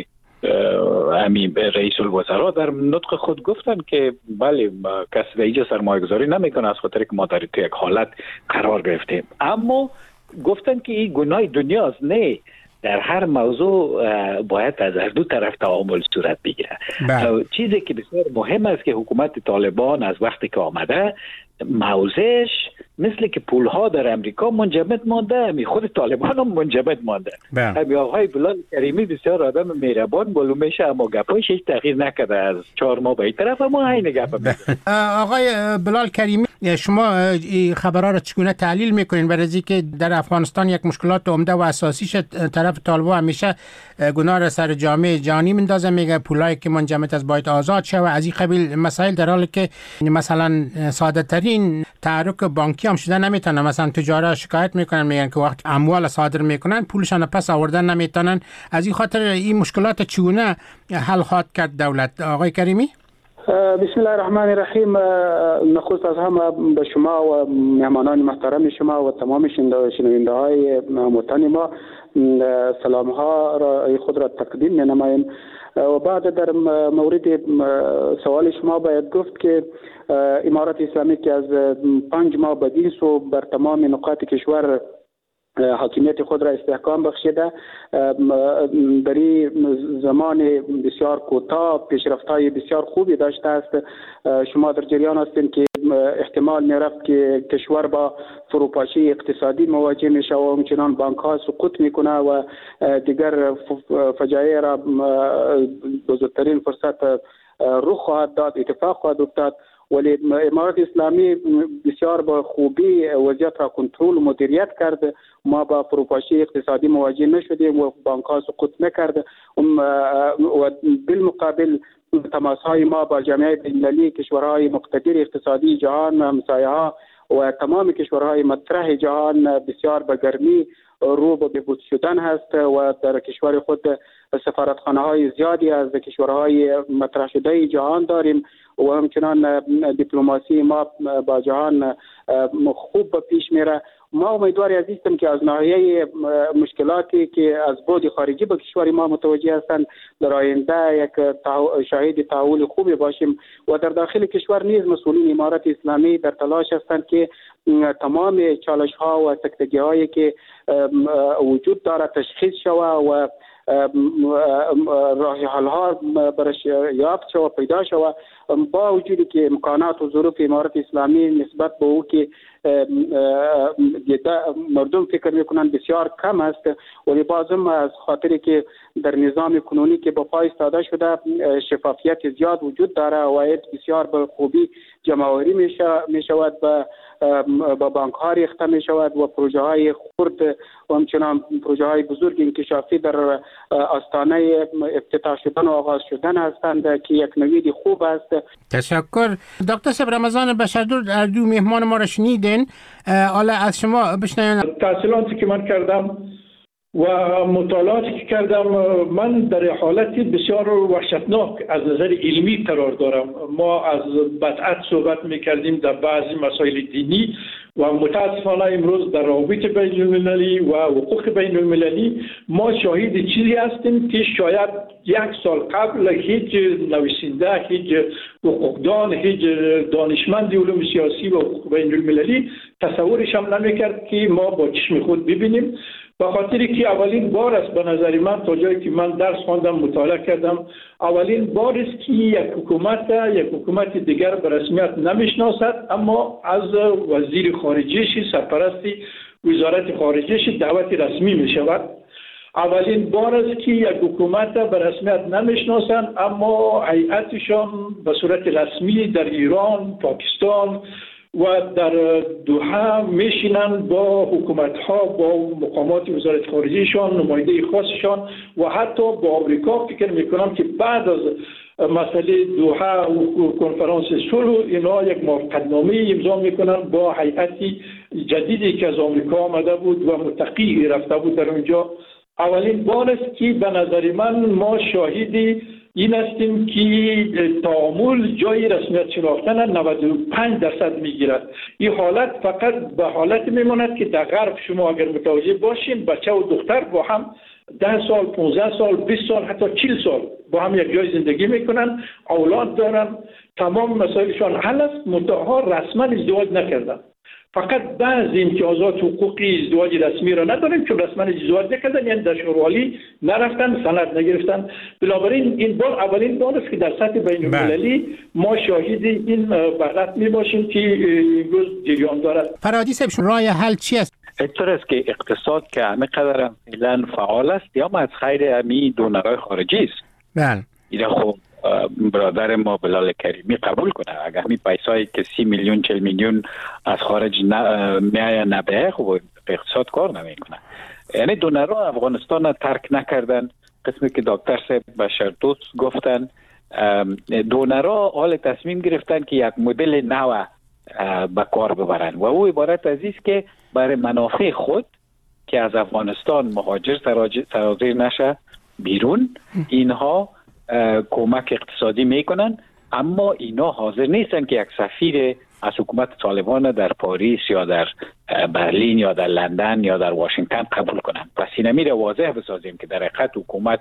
الوزراء در نطق خود گفتن که بله کسی در اینجا سرمایه گذاری نمیکنه از خاطر که ما در تو یک حالت قرار گرفتیم، اما گفتن که این گناه دنیاست. نه، در هر موضوع باید از هر دو طرف تعامل صورت بگیره. چیزی که بسیار مهم است که حکومت طالبان از وقتی که آمده موضعش مثل که پولها در امریکا منجمد مانده، خود طالبان هم منجمد مانده. آقای بلال کریمی بسیار آدم مهربان معلوم میشه، اما گپایش هیچ تغییر نکرده از 4 ماه به این طرف، اما عین گپ میزنه. آقای بلال کریمی، شما خبرها را چگونه تحلیل میکنین؟ برای اینکه در افغانستان یک مشکلات عمده و اساسیش طرف طالبان همیشه گناه را سر جامعه جهانی میندازه، میگه پولایی که منجمد از باید آزاد شه و از این قبیل مسائل، در حالی که مثلا ساده ترین تحرک بانکی هم شده نمیتونن. مثلا تجارت شکایت میکنن، میگن که وقت اموال صادر میکنن پولشان پس آوردن نمیتونن. از این خاطر این مشکلات چگونه حل خواهد کرد دولت؟ آقای کریمی. بسم الله الرحمن الرحیم. نخست از همه به شما و مهمانان محترم شما و تمام شنونده های محترم ما سلام ها را خود را تقدیم می نماییم. و بعد در مورد سوال شما باید گفت که امارت اسلامی که از 5 ماه بدین سو بر تمام نقاط کشور حاکمیت خود را استحکام بخشیده، در این زمان بسیار کوتاه پیشرفت‌های بسیار خوبی داشته است. شما در جریان هستید که احتمال میرفت که کشور با فروپاشی اقتصادی مواجه میشه و همچنان بانک ها سقوط میکنه و دیگر فجایع را بزرگترین فرصت رخ خواهد داد، اتفاق خواهد افتاد. ولی امارت اسلامی بسیار با خوبی وضعیت را کنترل و مدیریت کرد. ما با فروپاشی اقتصادی مواجه نشدیم و بانک ها سقوط نکرد و بالمقابل تماس های ما با جامعه بین‌المللی، کشورهای مقتدر اقتصادی جهان، همسایه ها و تمام کشورهای مطرح جهان بسیار به گرمی رو به بهبود شدن هست و در کشور خود سفارتخانه های زیادی از کشورهای مطرح شده جهان داریم و همچنان دیپلماسی ما با جهان خوب پیش میره. ما امیدواری هستیم که از ناحیه مشکلاتی که از بعد خارجی به کشور ما متوجه هستند در آینده یک شاهد تحول خوبی باشیم و در داخل کشور نیز مسئولین امارت اسلامی در تلاش هستند که تمام چالش ها و سکتگی هایی که وجود دارد تشخیص شود و راه حل ها برش یافت شود، پیدا شود، با وجودی که امکانات و ظروف امارت اسلامی نسبت به او که مردم فکر میکنن بسیار کم است، ولی بازم از خاطری که در نظام کنونی که با پای ایستاده شده شفافیت زیاد وجود داره و بسیار به خوبی جمع‌آوری می شود با بانک ها ریخته می شود و پروژه های خرد و همچنان پروژه های بزرگ انکشافی در آستانه افتتاح شدن و آغاز شدن هستند که یک نوید خوب است. تشکر. دکتر صاحب رمضان بشردور، دو مهمان ما را شنیدین، حالا از شما بشنویم. تحصیلاتی که من کردم و مطالعاتی که کردم، من در حالتی بسیار وحشتناک از نظر علمی قرار دارم. ما از بدعت صحبت میکردیم در بعضی مسائل دینی و متاسفانه امروز در روابط بین المللی و حقوق بین المللی ما شاهد چیزی هستیم که شاید 1 سال قبل هیچ نویسنده، هیچ حقوقدان، هیچ دانشمند علوم سیاسی و حقوق بین المللی تصورش هم نمیکرد که ما با چشم خود ببینیم. به خاطری که اولین بار است به نظر من، تا جایی که من درس خواندم مطالعه کردم، اولین بار است که یک حکومت دیگر به رسمیت نمیشناسد اما از وزیر خارجه‌اش، سرپرست وزارت خارجه‌اش دعوت رسمی می شود. اولین بار است که یک حکومت به رسمیت نمیشناسند اما هیئتشان به صورت رسمی در ایران، پاکستان و در دوحه میشینن با حکومت ها، با مقامات وزارت خارجهشان، نماینده خاصشان و حتی با آمریکا. فکر میکنم که بعد از مسئله دوحه و کنفرانس صلح اینا یک موافقتنامه امضا میکنن با هیئتی جدیدی که از آمریکا آمده بود و متقی رفته بود در اونجا. اولین بار است که به نظر من ما شاهدی این هستیم که تعامل جای رسمیت شناختن 95% میگیرد. این حالت فقط به حالت میماند که در غرب شما اگر متوجه باشین بچه و دختر با هم 10 سال، 15 سال، 20 سال، حتی 40 سال با هم یک جای زندگی میکنن، اولاد دارن، تمام مسائلشان حل است، منتها رسما ازدواج نکردن. فقط بعضی امتیازات حقوقی ازدواج رسمی را نداریم که رسما ازدواج نکردن، یعنی در شورولی نرفتن، سند نگرفتن. بنابراین این بار اولین بار است که در سطح بین المللی ما شاهد این وضعیت میباشیم که امروز جریان دارد. فرهادی صاحب، راه حل چی است؟ اینطور است که اقتصاد که همه قدر فعلا فعال است یا از خیر همی دونرهای خارجی است. بله. این خب برادر ما بلال کریمی قبول کنه. اگر همی پیسایی که 30 میلیون 40 میلیون از خارج میایه نبه، خب اقتصاد کار نمیکنه. یعنی دونرها افغانستان را ترک نکردن. قسمی که دکتر صاحب بشردوست گفتن، دونرها حال تصمیم گرفتن که یک مدل نو به کار ببرن و او عبارت از است که برای منافع خود که از افغانستان مهاجر سرازیر نشه بیرون، اینها کمک اقتصادی میکنن، اما اینا حاضر نیستن که یک سفیر از حکومت طالبان در پاریس یا در برلین یا در لندن یا در واشنگتن قبول کنن. پس اینمی را واضح بسازیم که در حقیقت حکومت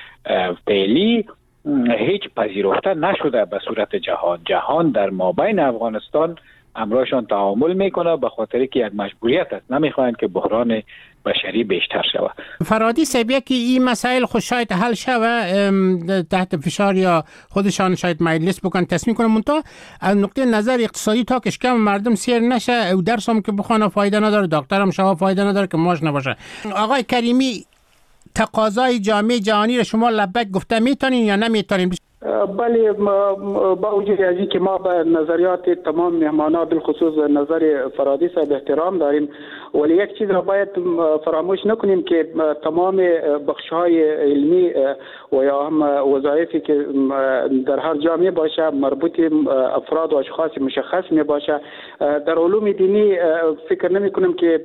فعلی هیچ پذیرفته نشده به صورت جهان در مابین افغانستان همراهشان تعامل میکنه، به خاطر که یک مجبوریت است، نمیخواهند که بحران بشری بیشتر شود. فرادی سبیه که این مسائل خود شاید حل شود تحت فشار یا خودشان شاید مجلس بکن تصمیم کنن، منتها از نقطه نظر اقتصادی تا کشکم مردم سیر نشه و درس هم که بخوانه فایده نداره، دکتر هم شما فایده نداره که ماش نباشه. آقای کریمی، تقاضای جامعه جهانی را شما لبک گفته میتونین یا نمیتونین؟ بله، با وجود از اینکه ما به نظریات تمام مهمانان بالخصوص نظر فرادی صاحب احترام داریم، ولی یک چیز را باید فراموش نکنیم که تمام بخش‌های علمی و یا هم وظایفی که در هر جامعه باشه مربوط افراد و اشخاص مشخص می باشه. در علوم دینی فکر نمی کنم که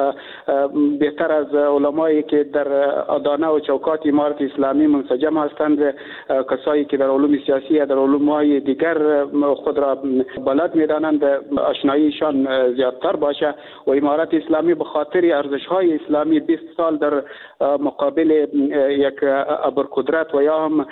بهتر از علمایی که در ادانه و چوکات امارت اسلامی منسجم هستند کسایی که در علوم سیاسی یا در علوم‌های دیگر خود را بلد می‌دانند آشناییشان زیادتر باشه و امارت اسلامی به خاطر ارزش‌های اسلامی 20 سال در مقابل یک ابرقدرت و یا هم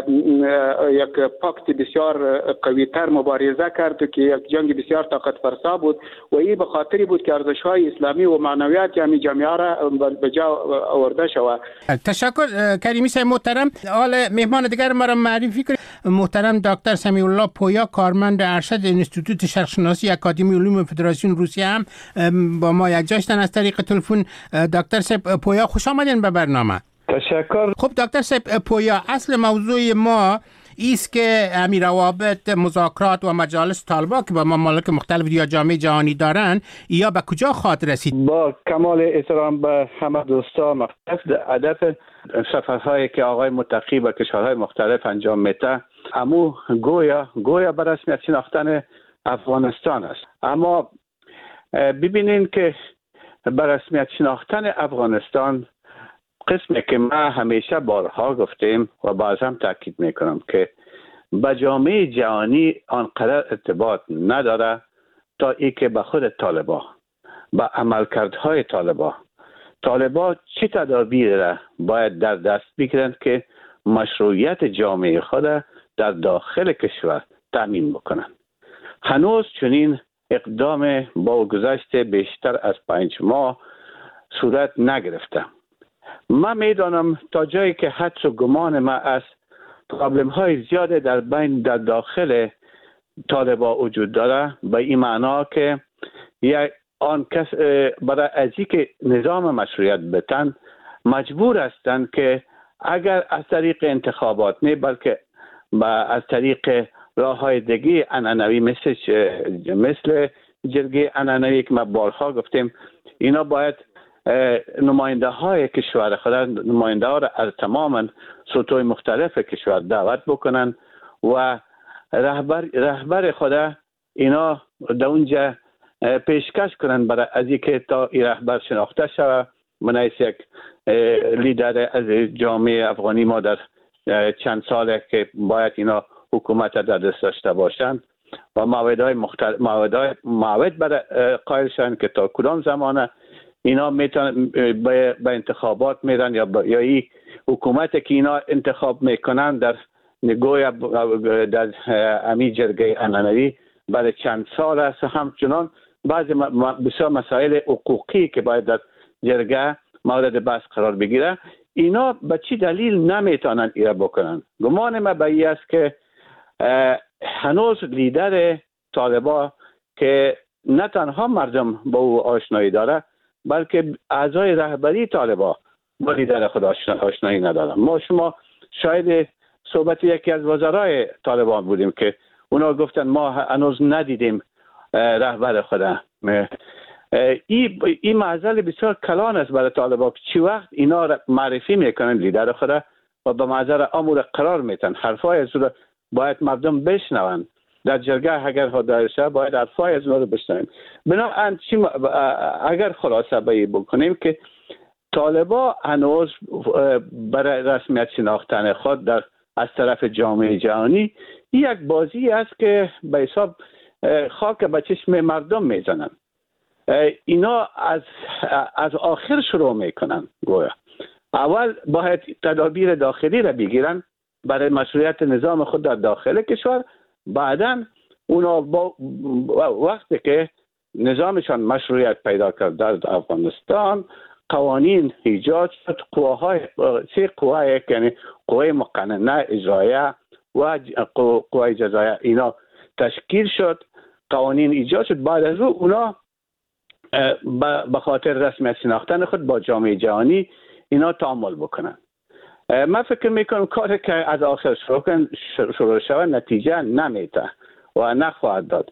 یک پاکت بسیار قوی‌تر مبارزه کرد که یک جنگ بسیار طاقت فرسا بود و این به خاطری بود که ارزش‌های اسلامی و معنویات همین جامعه را به جا آورده شود. تشکر کریمی صاحب محترم. حال مهمان دیگر ما را معرفی کنید. محترم دکتر سمیع الله پویا، کارمند ارشد انستیتوت شرقشناسی اکادمی علوم فدراسیون روسیه هم با ما یک جاشتن از طریق تلفن. دکتر صاحب پویا خوش آمدین به برنامه. تشکر. خب دکتر صاحب پویا، اصل موضوع ما ایست که همین روابط مذاکرات و مجالس طالبان که با ممالک مختلف یا جامعه جهانی دارن یا به کجا خواهد رسید؟ با کمال احترام به همه دوستان مختلف، هدف سفرهایی که آقای متقی به کشورهای مختلف انجام میده امو گویا به رسمیت شناختن افغانستان است. اما ببینین که به رسمیت شناختن افغانستان قسمی که ما همیشه بارها گفتیم و باز هم تاکید میکنم که به جامعه جهانی آنقدر ارتباط نداره تا ای که به خود طالبان، به عملکردهای طالبان چه تدابیر را باید در دست بگیرند که مشروعیت جامعه خود در داخل کشور تامین بکنند. هنوز چنین اقدام با گذشت بیشتر از 5 ماه صورت نگرفته. من میدانم تا جایی که حدس و گمان ما است پرابلم های زیاده در داخل طالبان وجود داره، به این معنا که آن کس برای از اینکه نظام مشروعیت بتن مجبور هستند که اگر از طریق انتخابات نه بلکه از طریق راه های دیگه عنعنوی مثل جرگه عنعنوی که ما بارها گفتیم، اینا باید نماینده های کشور خود، نماینده ها را از تمام سطوح مختلف کشور دعوت بکنن و رهبر خود اینا در اونجا پیشکش کنن برای از اینکه تا این رهبر شناخته شود من از یک لیدر از جامعه افغانی ما در چند ساله که باید اینا حکومت در دست داشته باشند و موعد برای قائل شدن که تا کدام زمانه اینا میتونن به انتخابات میرن یا این حکومت که اینا انتخاب میکنن در نگویا در امی جرگه عنعنوی برای چند سال است. همچنان بعضی بسیار مسائل حقوقی که باید در جرگه مورد بحث قرار بگیره اینا به چی دلیل نمیتونن ایرا بکنن. گمان من به این است که هنوز لیدر طالبان که نه تنها مردم با او آشنایی داره بلکه اعضای رهبری طالبان با لیدر خود آشنایی ندارن. ما شما شاید صحبت یکی از وزرای طالبان بودیم که اونا گفتن ما هنوز ندیدیم رهبر خود. این معضل بسیار کلان است برای طالبان که چی وقت اینا را معرفی میکنن لیدر خود و به معذر امور قرار میتن. حرفای از او باید مردم بشنون. در جرگه اگر حاضر شه باید حرفای از اون رو بشنویم. بنابراین اگر خلاصه بکنیم که طالبان هنوز برای رسمیت شناختن خود از طرف جامعه جهانی یک بازی است که به حساب خاک به چشم مردم میزنن. اینا از آخر شروع میکنن. گویا اول باید تدابیر داخلی را بگیرن برای مشروعیت نظام خود در داخل کشور، بعداً اونا وقتی که نظامشان مشروعیت پیدا کرد در افغانستان، قوانین ایجاد شد، سه قوه، یعنی قوه مقننه، اجرایه و قوه جزاییه، اینا تشکیل شد، قوانین ایجاد شد. بعد از اونا به خاطر رسمیت شناختن خود با جامعه جهانی اینا تعامل بکنن. من فکر میکنم کاری که از آخر شروع شود نتیجه نمیده و نخواهد داد.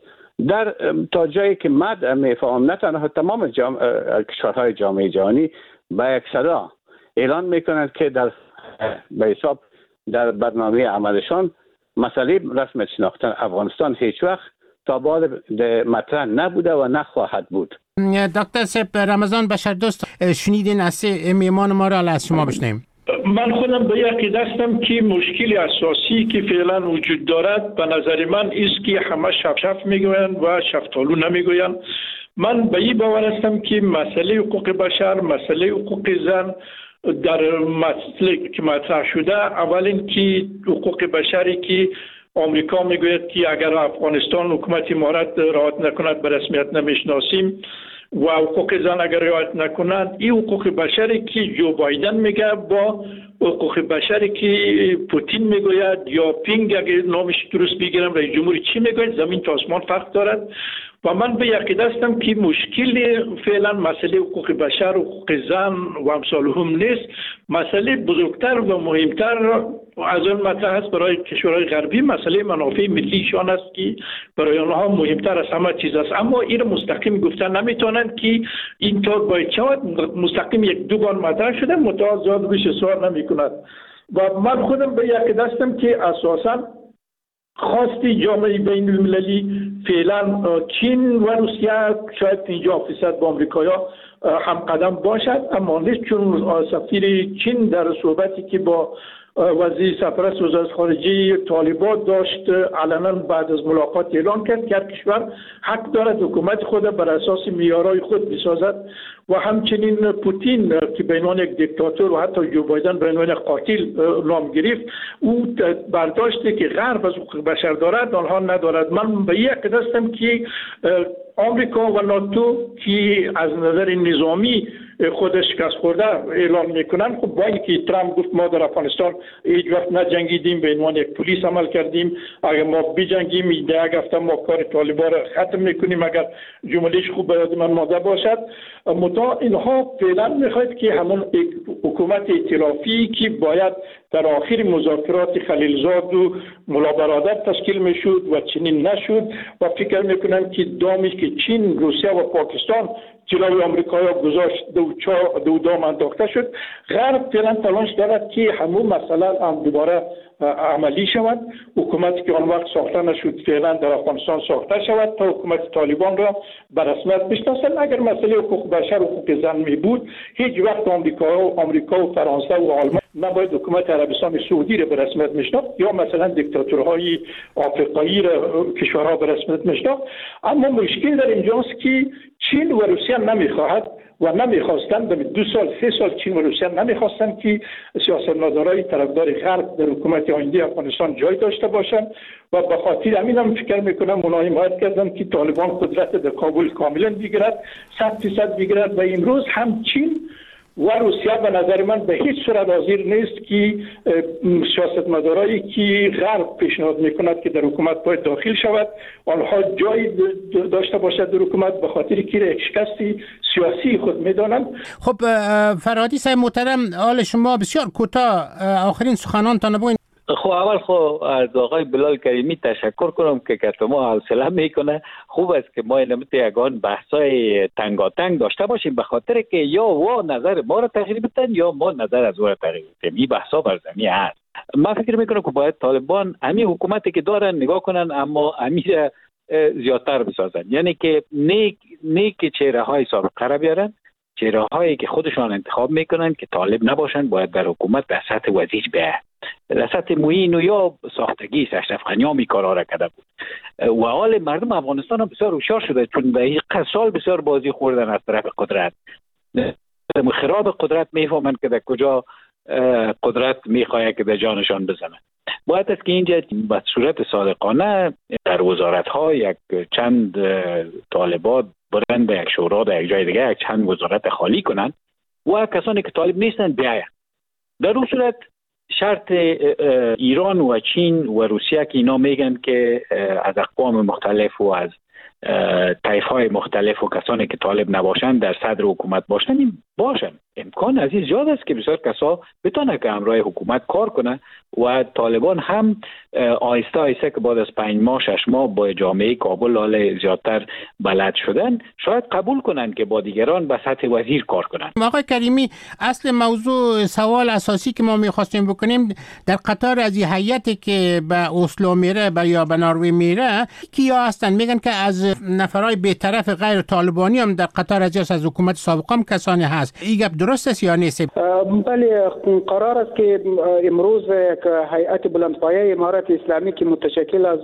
تا جایی که من میفهم، نه تنها تمام کشورهای جامعه جهانی با یک صدا اعلان میکنند که به حساب در برنامه عملشان مسئله رسمیت شناختن افغانستان هیچ وقت تا بعد مطرح نبوده و نخواهد بود. دکتر سپ رمضان بشردوست، شنیدین از میهمان ما را از شما بشنیم. من خودم به یکی دستم که مشکل اساسی که فعلا وجود دارد به نظر من است که همه شف میگویند و شفتالو نمیگویند. من به این باور هستم که مسئله حقوق بشر، مسئله حقوق زن در مسئله که مطرح شده، اولین که حقوق بشری که آمریکا میگوید که اگر افغانستان حکومت امارت رعایت نکند به رسمیت نمیشناسیم و حقوق زن اگر رعایت نکنند، این حقوق بشری که جو بایدن میگه با حقوق بشری که پوتین میگوید یا پینگ اگر نامش درست بگیرم رئیس جمهوری چی میگوید، زمین تا آسمان فرق دارد. و من به یقین هستم که مشکل فعلا مسئله حقوق بشر، حقوق زن و امثال هم نیست. مسئله بزرگتر و مهمتر از آن مطرح است برای کشورهای غربی، مسئله منافع ملیشان است که برای آنها مهمتر از همه چیز است. اما این مستقیم گفتن نمیتونند که اینطور باید شود. مستقیم یک دو بار مطرح شده، متعاضد روش اصرار نمیکند. و من خودم به یقین هستم که اساساً خواستی جامعه بین المللی فعلا چین و روسیه شاید 50% با آمریکایا هم قدم باشد، اما نیست، چون سفیر چین در صحبتی که با وزیر سرپرست وزارت خارجه طالبان داشت علنا بعد از ملاقات اعلان کرد که هر کشور حق دارد حکومت خود بر اساس معیارهای خود بسازد و همچنین پوتین که به عنوان یک دیکتاتور و حتی جو بایدن به عنوان قاتل نام گرفت، او برداشتی که غرب از حقوق بشر دارد آنها ندارد. من به یک هستم که آمریکا و ناتو که از نظر نظامی خودش شکست خورده اعلان میکنن، خب با اینکه ترامپ گفت ما در افغانستان هیچ وقت نجنگیدیم، به عنوان یک پلیس عمل کردیم، اگر ما بجنگیم یک هفته ما کار طالبان را ختم میکنیم اگر جملهش خوب برای من ماده باشد. متا اینها فعلا میخواید که همون حکومت ائتلافی که باید در آخر مذاکرات خلیلزاد و ملا برادر تشکیل میشد و چنین نشد و فکر میکنن که دامی که چین، روسیه و پاکستان جلوی آمریکایا گذاشت دو دام انداخته شد. غرب فعلا تلاش دارد که همون مسئله هم دوباره عملی شود. حکومتی که آن وقت ساخته نشد فعلا در افغانستان ساخته شود تا حکومت طالبان را به رسمیت بشناسند. اگر مسئله حقوق بشر و حقوق زن می بود، هیچ وقت آمریکا و فرانسه و آلمان نباید حکومت عربستان سعودی را به رسمیت میشناخت یا مثلا دیکتاتورهای آفریقایی را کشورها به رسمیت میشناخت. اما مشکل در اینجاست که چین و روسیه نمیخواهد و نمیخواستند، 2 سال 3 سال چین و روسیه نمیخواستند که سیاستمدارای طرفدار غرب در حکومت آینده افغانستان جای داشته باشند و به خاطر همین هم فکر میکنم اونا حمایت کردند که طالبان قدرت در کابل کاملا بگیرد، 100% بگیرد. و امروز هم چین و روسیه به نظر من به هیچ صورت حاضر نیست که سیاستمدارایی که غرب پیشنهاد میکند که در حکومت باید داخل شود آنها جایی داشته باشد در حکومت، به خاطر که یک شکستی سیاسی خود میدانند. خب فرهادی صاحب محترم، حال شما بسیار کوتاه آخرین سخنانتان بگوین. خب اول از آقای بلال کریمی تشکر کنم که ما حوصله میکنه. خوب است که ما اینم یگان بحثای تنگاتنگ داشته باشیم، به خاطر که یا وا نظر ما را تغییر بدن یا ما نظر از او را تغییر بدیم. این بحثا بر زمین هست. من فکر میکنم که باید طالبان همین حکومتی که دارن نگاه کنن، اما امیر زیادتر بسازن، یعنی که نیک چهره های سابقه را بیارن، چهره هایی که خودشان انتخاب میکنن که طالب نباشن، باید در حکومت در سطح وزیر به در سطح معین و یا ساختگی اشرف غنی می کارا را کرده بود. و حال مردم افغانستان هم بسیار هوشیار شده، چون به این سال بسیار بازی خوردن از طرف قدرت، خراب قدرت میفهمن که در کجا قدرت میخواه که به جانشان بزنه. باید است که اینجا به صورت صادقانه در وزارت‌ها یک چند طالبات برند به یک شورا در یک جای دیگه یک چند وزارت خالی کنند و کسانی که طالب نیستند بیاین. در اون صورت شرط ایران و چین و روسیه که اینا میگن که از اقوام مختلف و از طایف‌های مختلف و کسانی که طالب نباشند در صدر حکومت باشند، این باشن. امکان عزیز زیاد است که بسیار کسا بتونه که همراه حکومت کار کنه و طالبان هم آهسته آهسته که بعد از 5 ماه 6 ماه با جامعه کابل حال زیادتر بلد شدن شاید قبول کنند که با دیگران به سطح وزیر کار کنند. آقای کریمی، اصل موضوع سوال اساسی که ما می‌خواستیم بکنیم در قطار از این هیئتی که به اسلو میره یا به نروژ میره کیا هستن؟ میگن که از نفرای بی‌طرف غیر طالبانی هم در قطار از حکومت سابقه هم کسانی هست. این گپ درست است یا نیست؟ بله، قرار است که امروز هیئت بلندپایه امارت اسلامی که متشکل از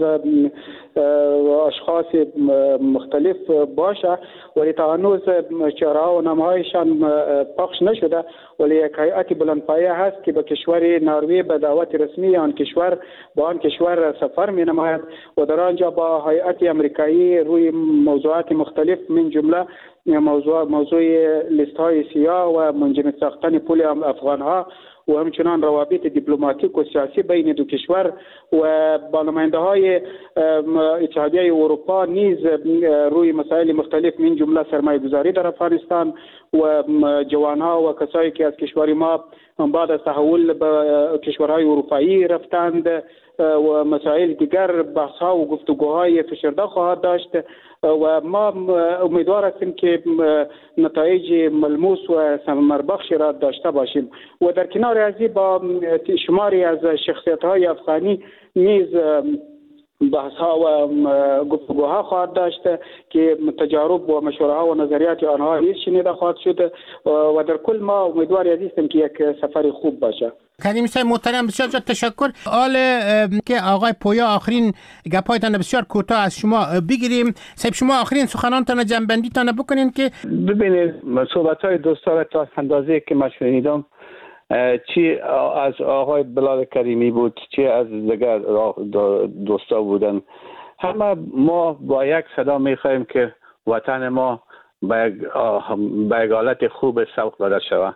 اشخاص مختلف باشه ولی تا هنوز چهره‌ها و نامه‌هایشان پخش نشده، ولی یک هیئت بلندپایه هست که به کشور نروژ به دعوت رسمی آن کشور با آن کشور سفر می‌نماید و در آنجا با هیئت آمریکایی روی موضوعات مختلف من جمله موضوع لیست‌های سیاه و منجمد ساختن پول افغان‌ها و همچنان روابط دیپلماتیک و سیاسی بین دو کشور و با نماینده‌های اتحادیه اروپا نیز روی مسائل مختلف من جمله سرمایه‌گذاری در افغانستان و جوانها و کسایی که از کشور ما بعد از تحول به کشورهای اروپایی رفتند و مسائل دیگر بحث‌ها و گفتگوهای فشرده خواهد داشت و ما امیدوار هستیم که نتایج ملموس و ثمربخشی را داشته باشیم و در کنار از این با شماری از شخصیت‌های افغانی نیز بحث‌ها و گفتگوها خواهد داشت که تجارب و مشوره‌ها و نظریات آنها نیز شنیده خواهد شد و در کل ما امیدوار هستیم که یک سفر خوب باشه. کریم صاحب محترم، بسیار تشکر. حال که آقای پویا آخرین گپایتان بسیار کوتاه از شما بگیریم. صاحب شما آخرین سخنانتان جنبندیتان بکنین که ببینید صحبت‌های دوستان تا اندازه‌ای که من شنیدم چی از آقای بلال کریمی بود چی از دیگر دوستا بودن، همه ما با یک صدا می‌خوایم که وطن ما به یک حالت خوب سوق داده شود.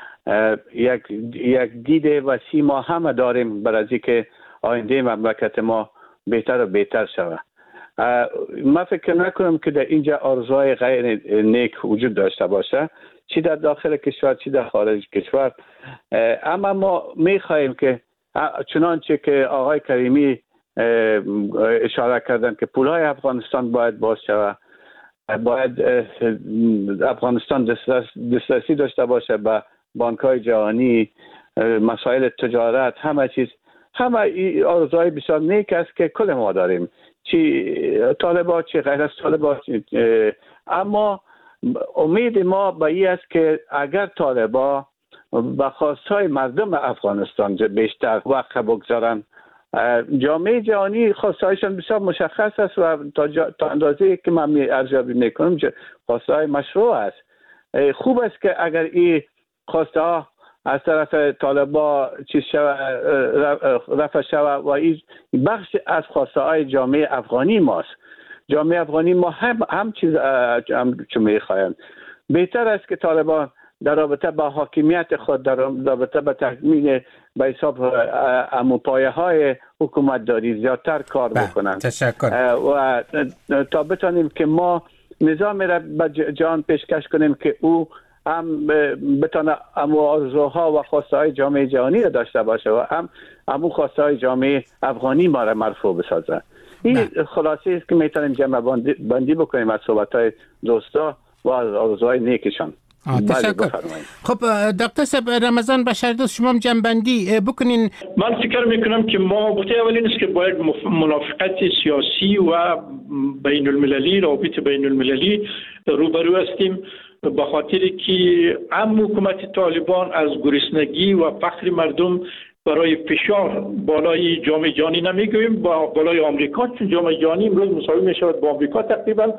یک دید وسیع ما همه داریم برای اینکه آینده مملکت ما بهتر و بهتر شود. من فکر نکنم که در اینجا آرزوهای غیر نیک وجود داشته باشه، چی در داخل کشور چی در خارج کشور. اما ما میخواهیم که چنانچه که آقای کریمی اشاره کردن که پولهای افغانستان باید باز شود، باید افغانستان دسترسی داشته باشه به بانک‌های جهانی، مسائل تجارت، همه چیز، همه آرزوهای بسیار نیک است که کل ما داریم، چی طالبان چی غیر از طالبان. اما امید ما به این است که اگر طالبان به خواستهای مردم افغانستان بیشتر وقت بگذارن، جامعه جهانی خواستهایشان بسیار مشخص است و تا اندازه‌ای که من ارزیابی میکنم خواستهای مشروع است. خوب است که اگر این خواسته ها از طرف طالبان رفع شود و این بخش از خواسته های جامعه افغانی ماست. جامعه افغانی ما هم چیز چون میخواهند. بهتر است که طالبان در رابطه با حاکمیت خود، در رابطه با تکمیل به حساب اموپایه های حکومت داری زیادتر کار بکنند. تشکر. و تا بتانیم که ما نظام را به جهان پیشکش کنیم که او هم بتونه امو آرزوها و خواسته های جامعه جهانی را داشته باشه و هم امو خواسته های جامعه افغانی ما را مرفوع بسازه. این خلاصه است که میتونیم جمع بندی بکنیم از صحبت های دوستا و از آرزوهای نیکشان. تشکر. خب دکتر صاحب رمضان بشردوست شما هم جنبندی بکنین. من فکر میکنم که ما گفته اولین است که باید منافقت سیاسی و بین المللی، روابط بین المللی روبرو هستیم، به خاطر که حکومت طالبان از گرسنگی و فقر مردم برای فشار بالای جامعه جهانی نمیگوییم، با بالای آمریکا، چون جامعه جهانی امروز مساوی می شود با آمریکا تقریبا،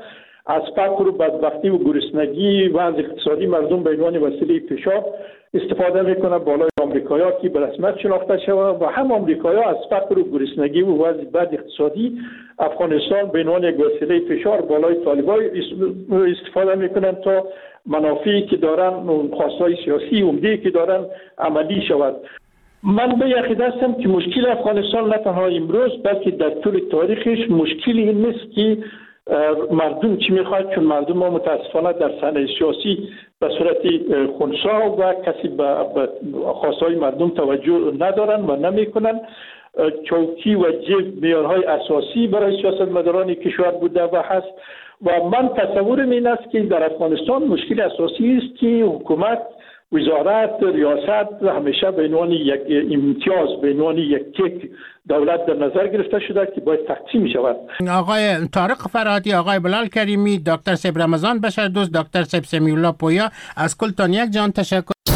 از فقر و بدبختی و گرسنگی و از اقتصادی مردم به عنوان وسیله فشار استفاده میکنه بالای آمریکایا که به رسمیت شناخته شود و هم آمریکایا از فقر و گرسنگی و وضع بد اقتصادی افغانستان به عنوان یک وسیله فشار بالای طالبان استفاده میکنن تا منافعی که دارن و خواستهای سیاسی عمده که دارن عملی شود. من به یقین هستم که مشکل افغانستان نه تنها امروز بلکه در طول تاریخش مشکلی این نیست که مردم چی میخواد، چون مردم ما متاسفانه در صحنه سیاسی به صورت خنثی و کسی به خواستهای مردم توجه ندارن و نمیکنن. چوکی و جیب معیارهای اساسی برای سیاستمداران کشور بوده و هست و من تصورم این است که در افغانستان مشکل اساسی است که حکومت، وزارت، ریاست همیشه به عنوان یک امتیاز، به عنوان یک کیک دولت در نظر گرفته شده که باید تقسیم شود. آقای طارق فرهادی، آقای بلال کریمی، دکتر سیب رمضان بشردوست، دکتر سیب سمیع الله پویا، از کلتان یک جان تشکر.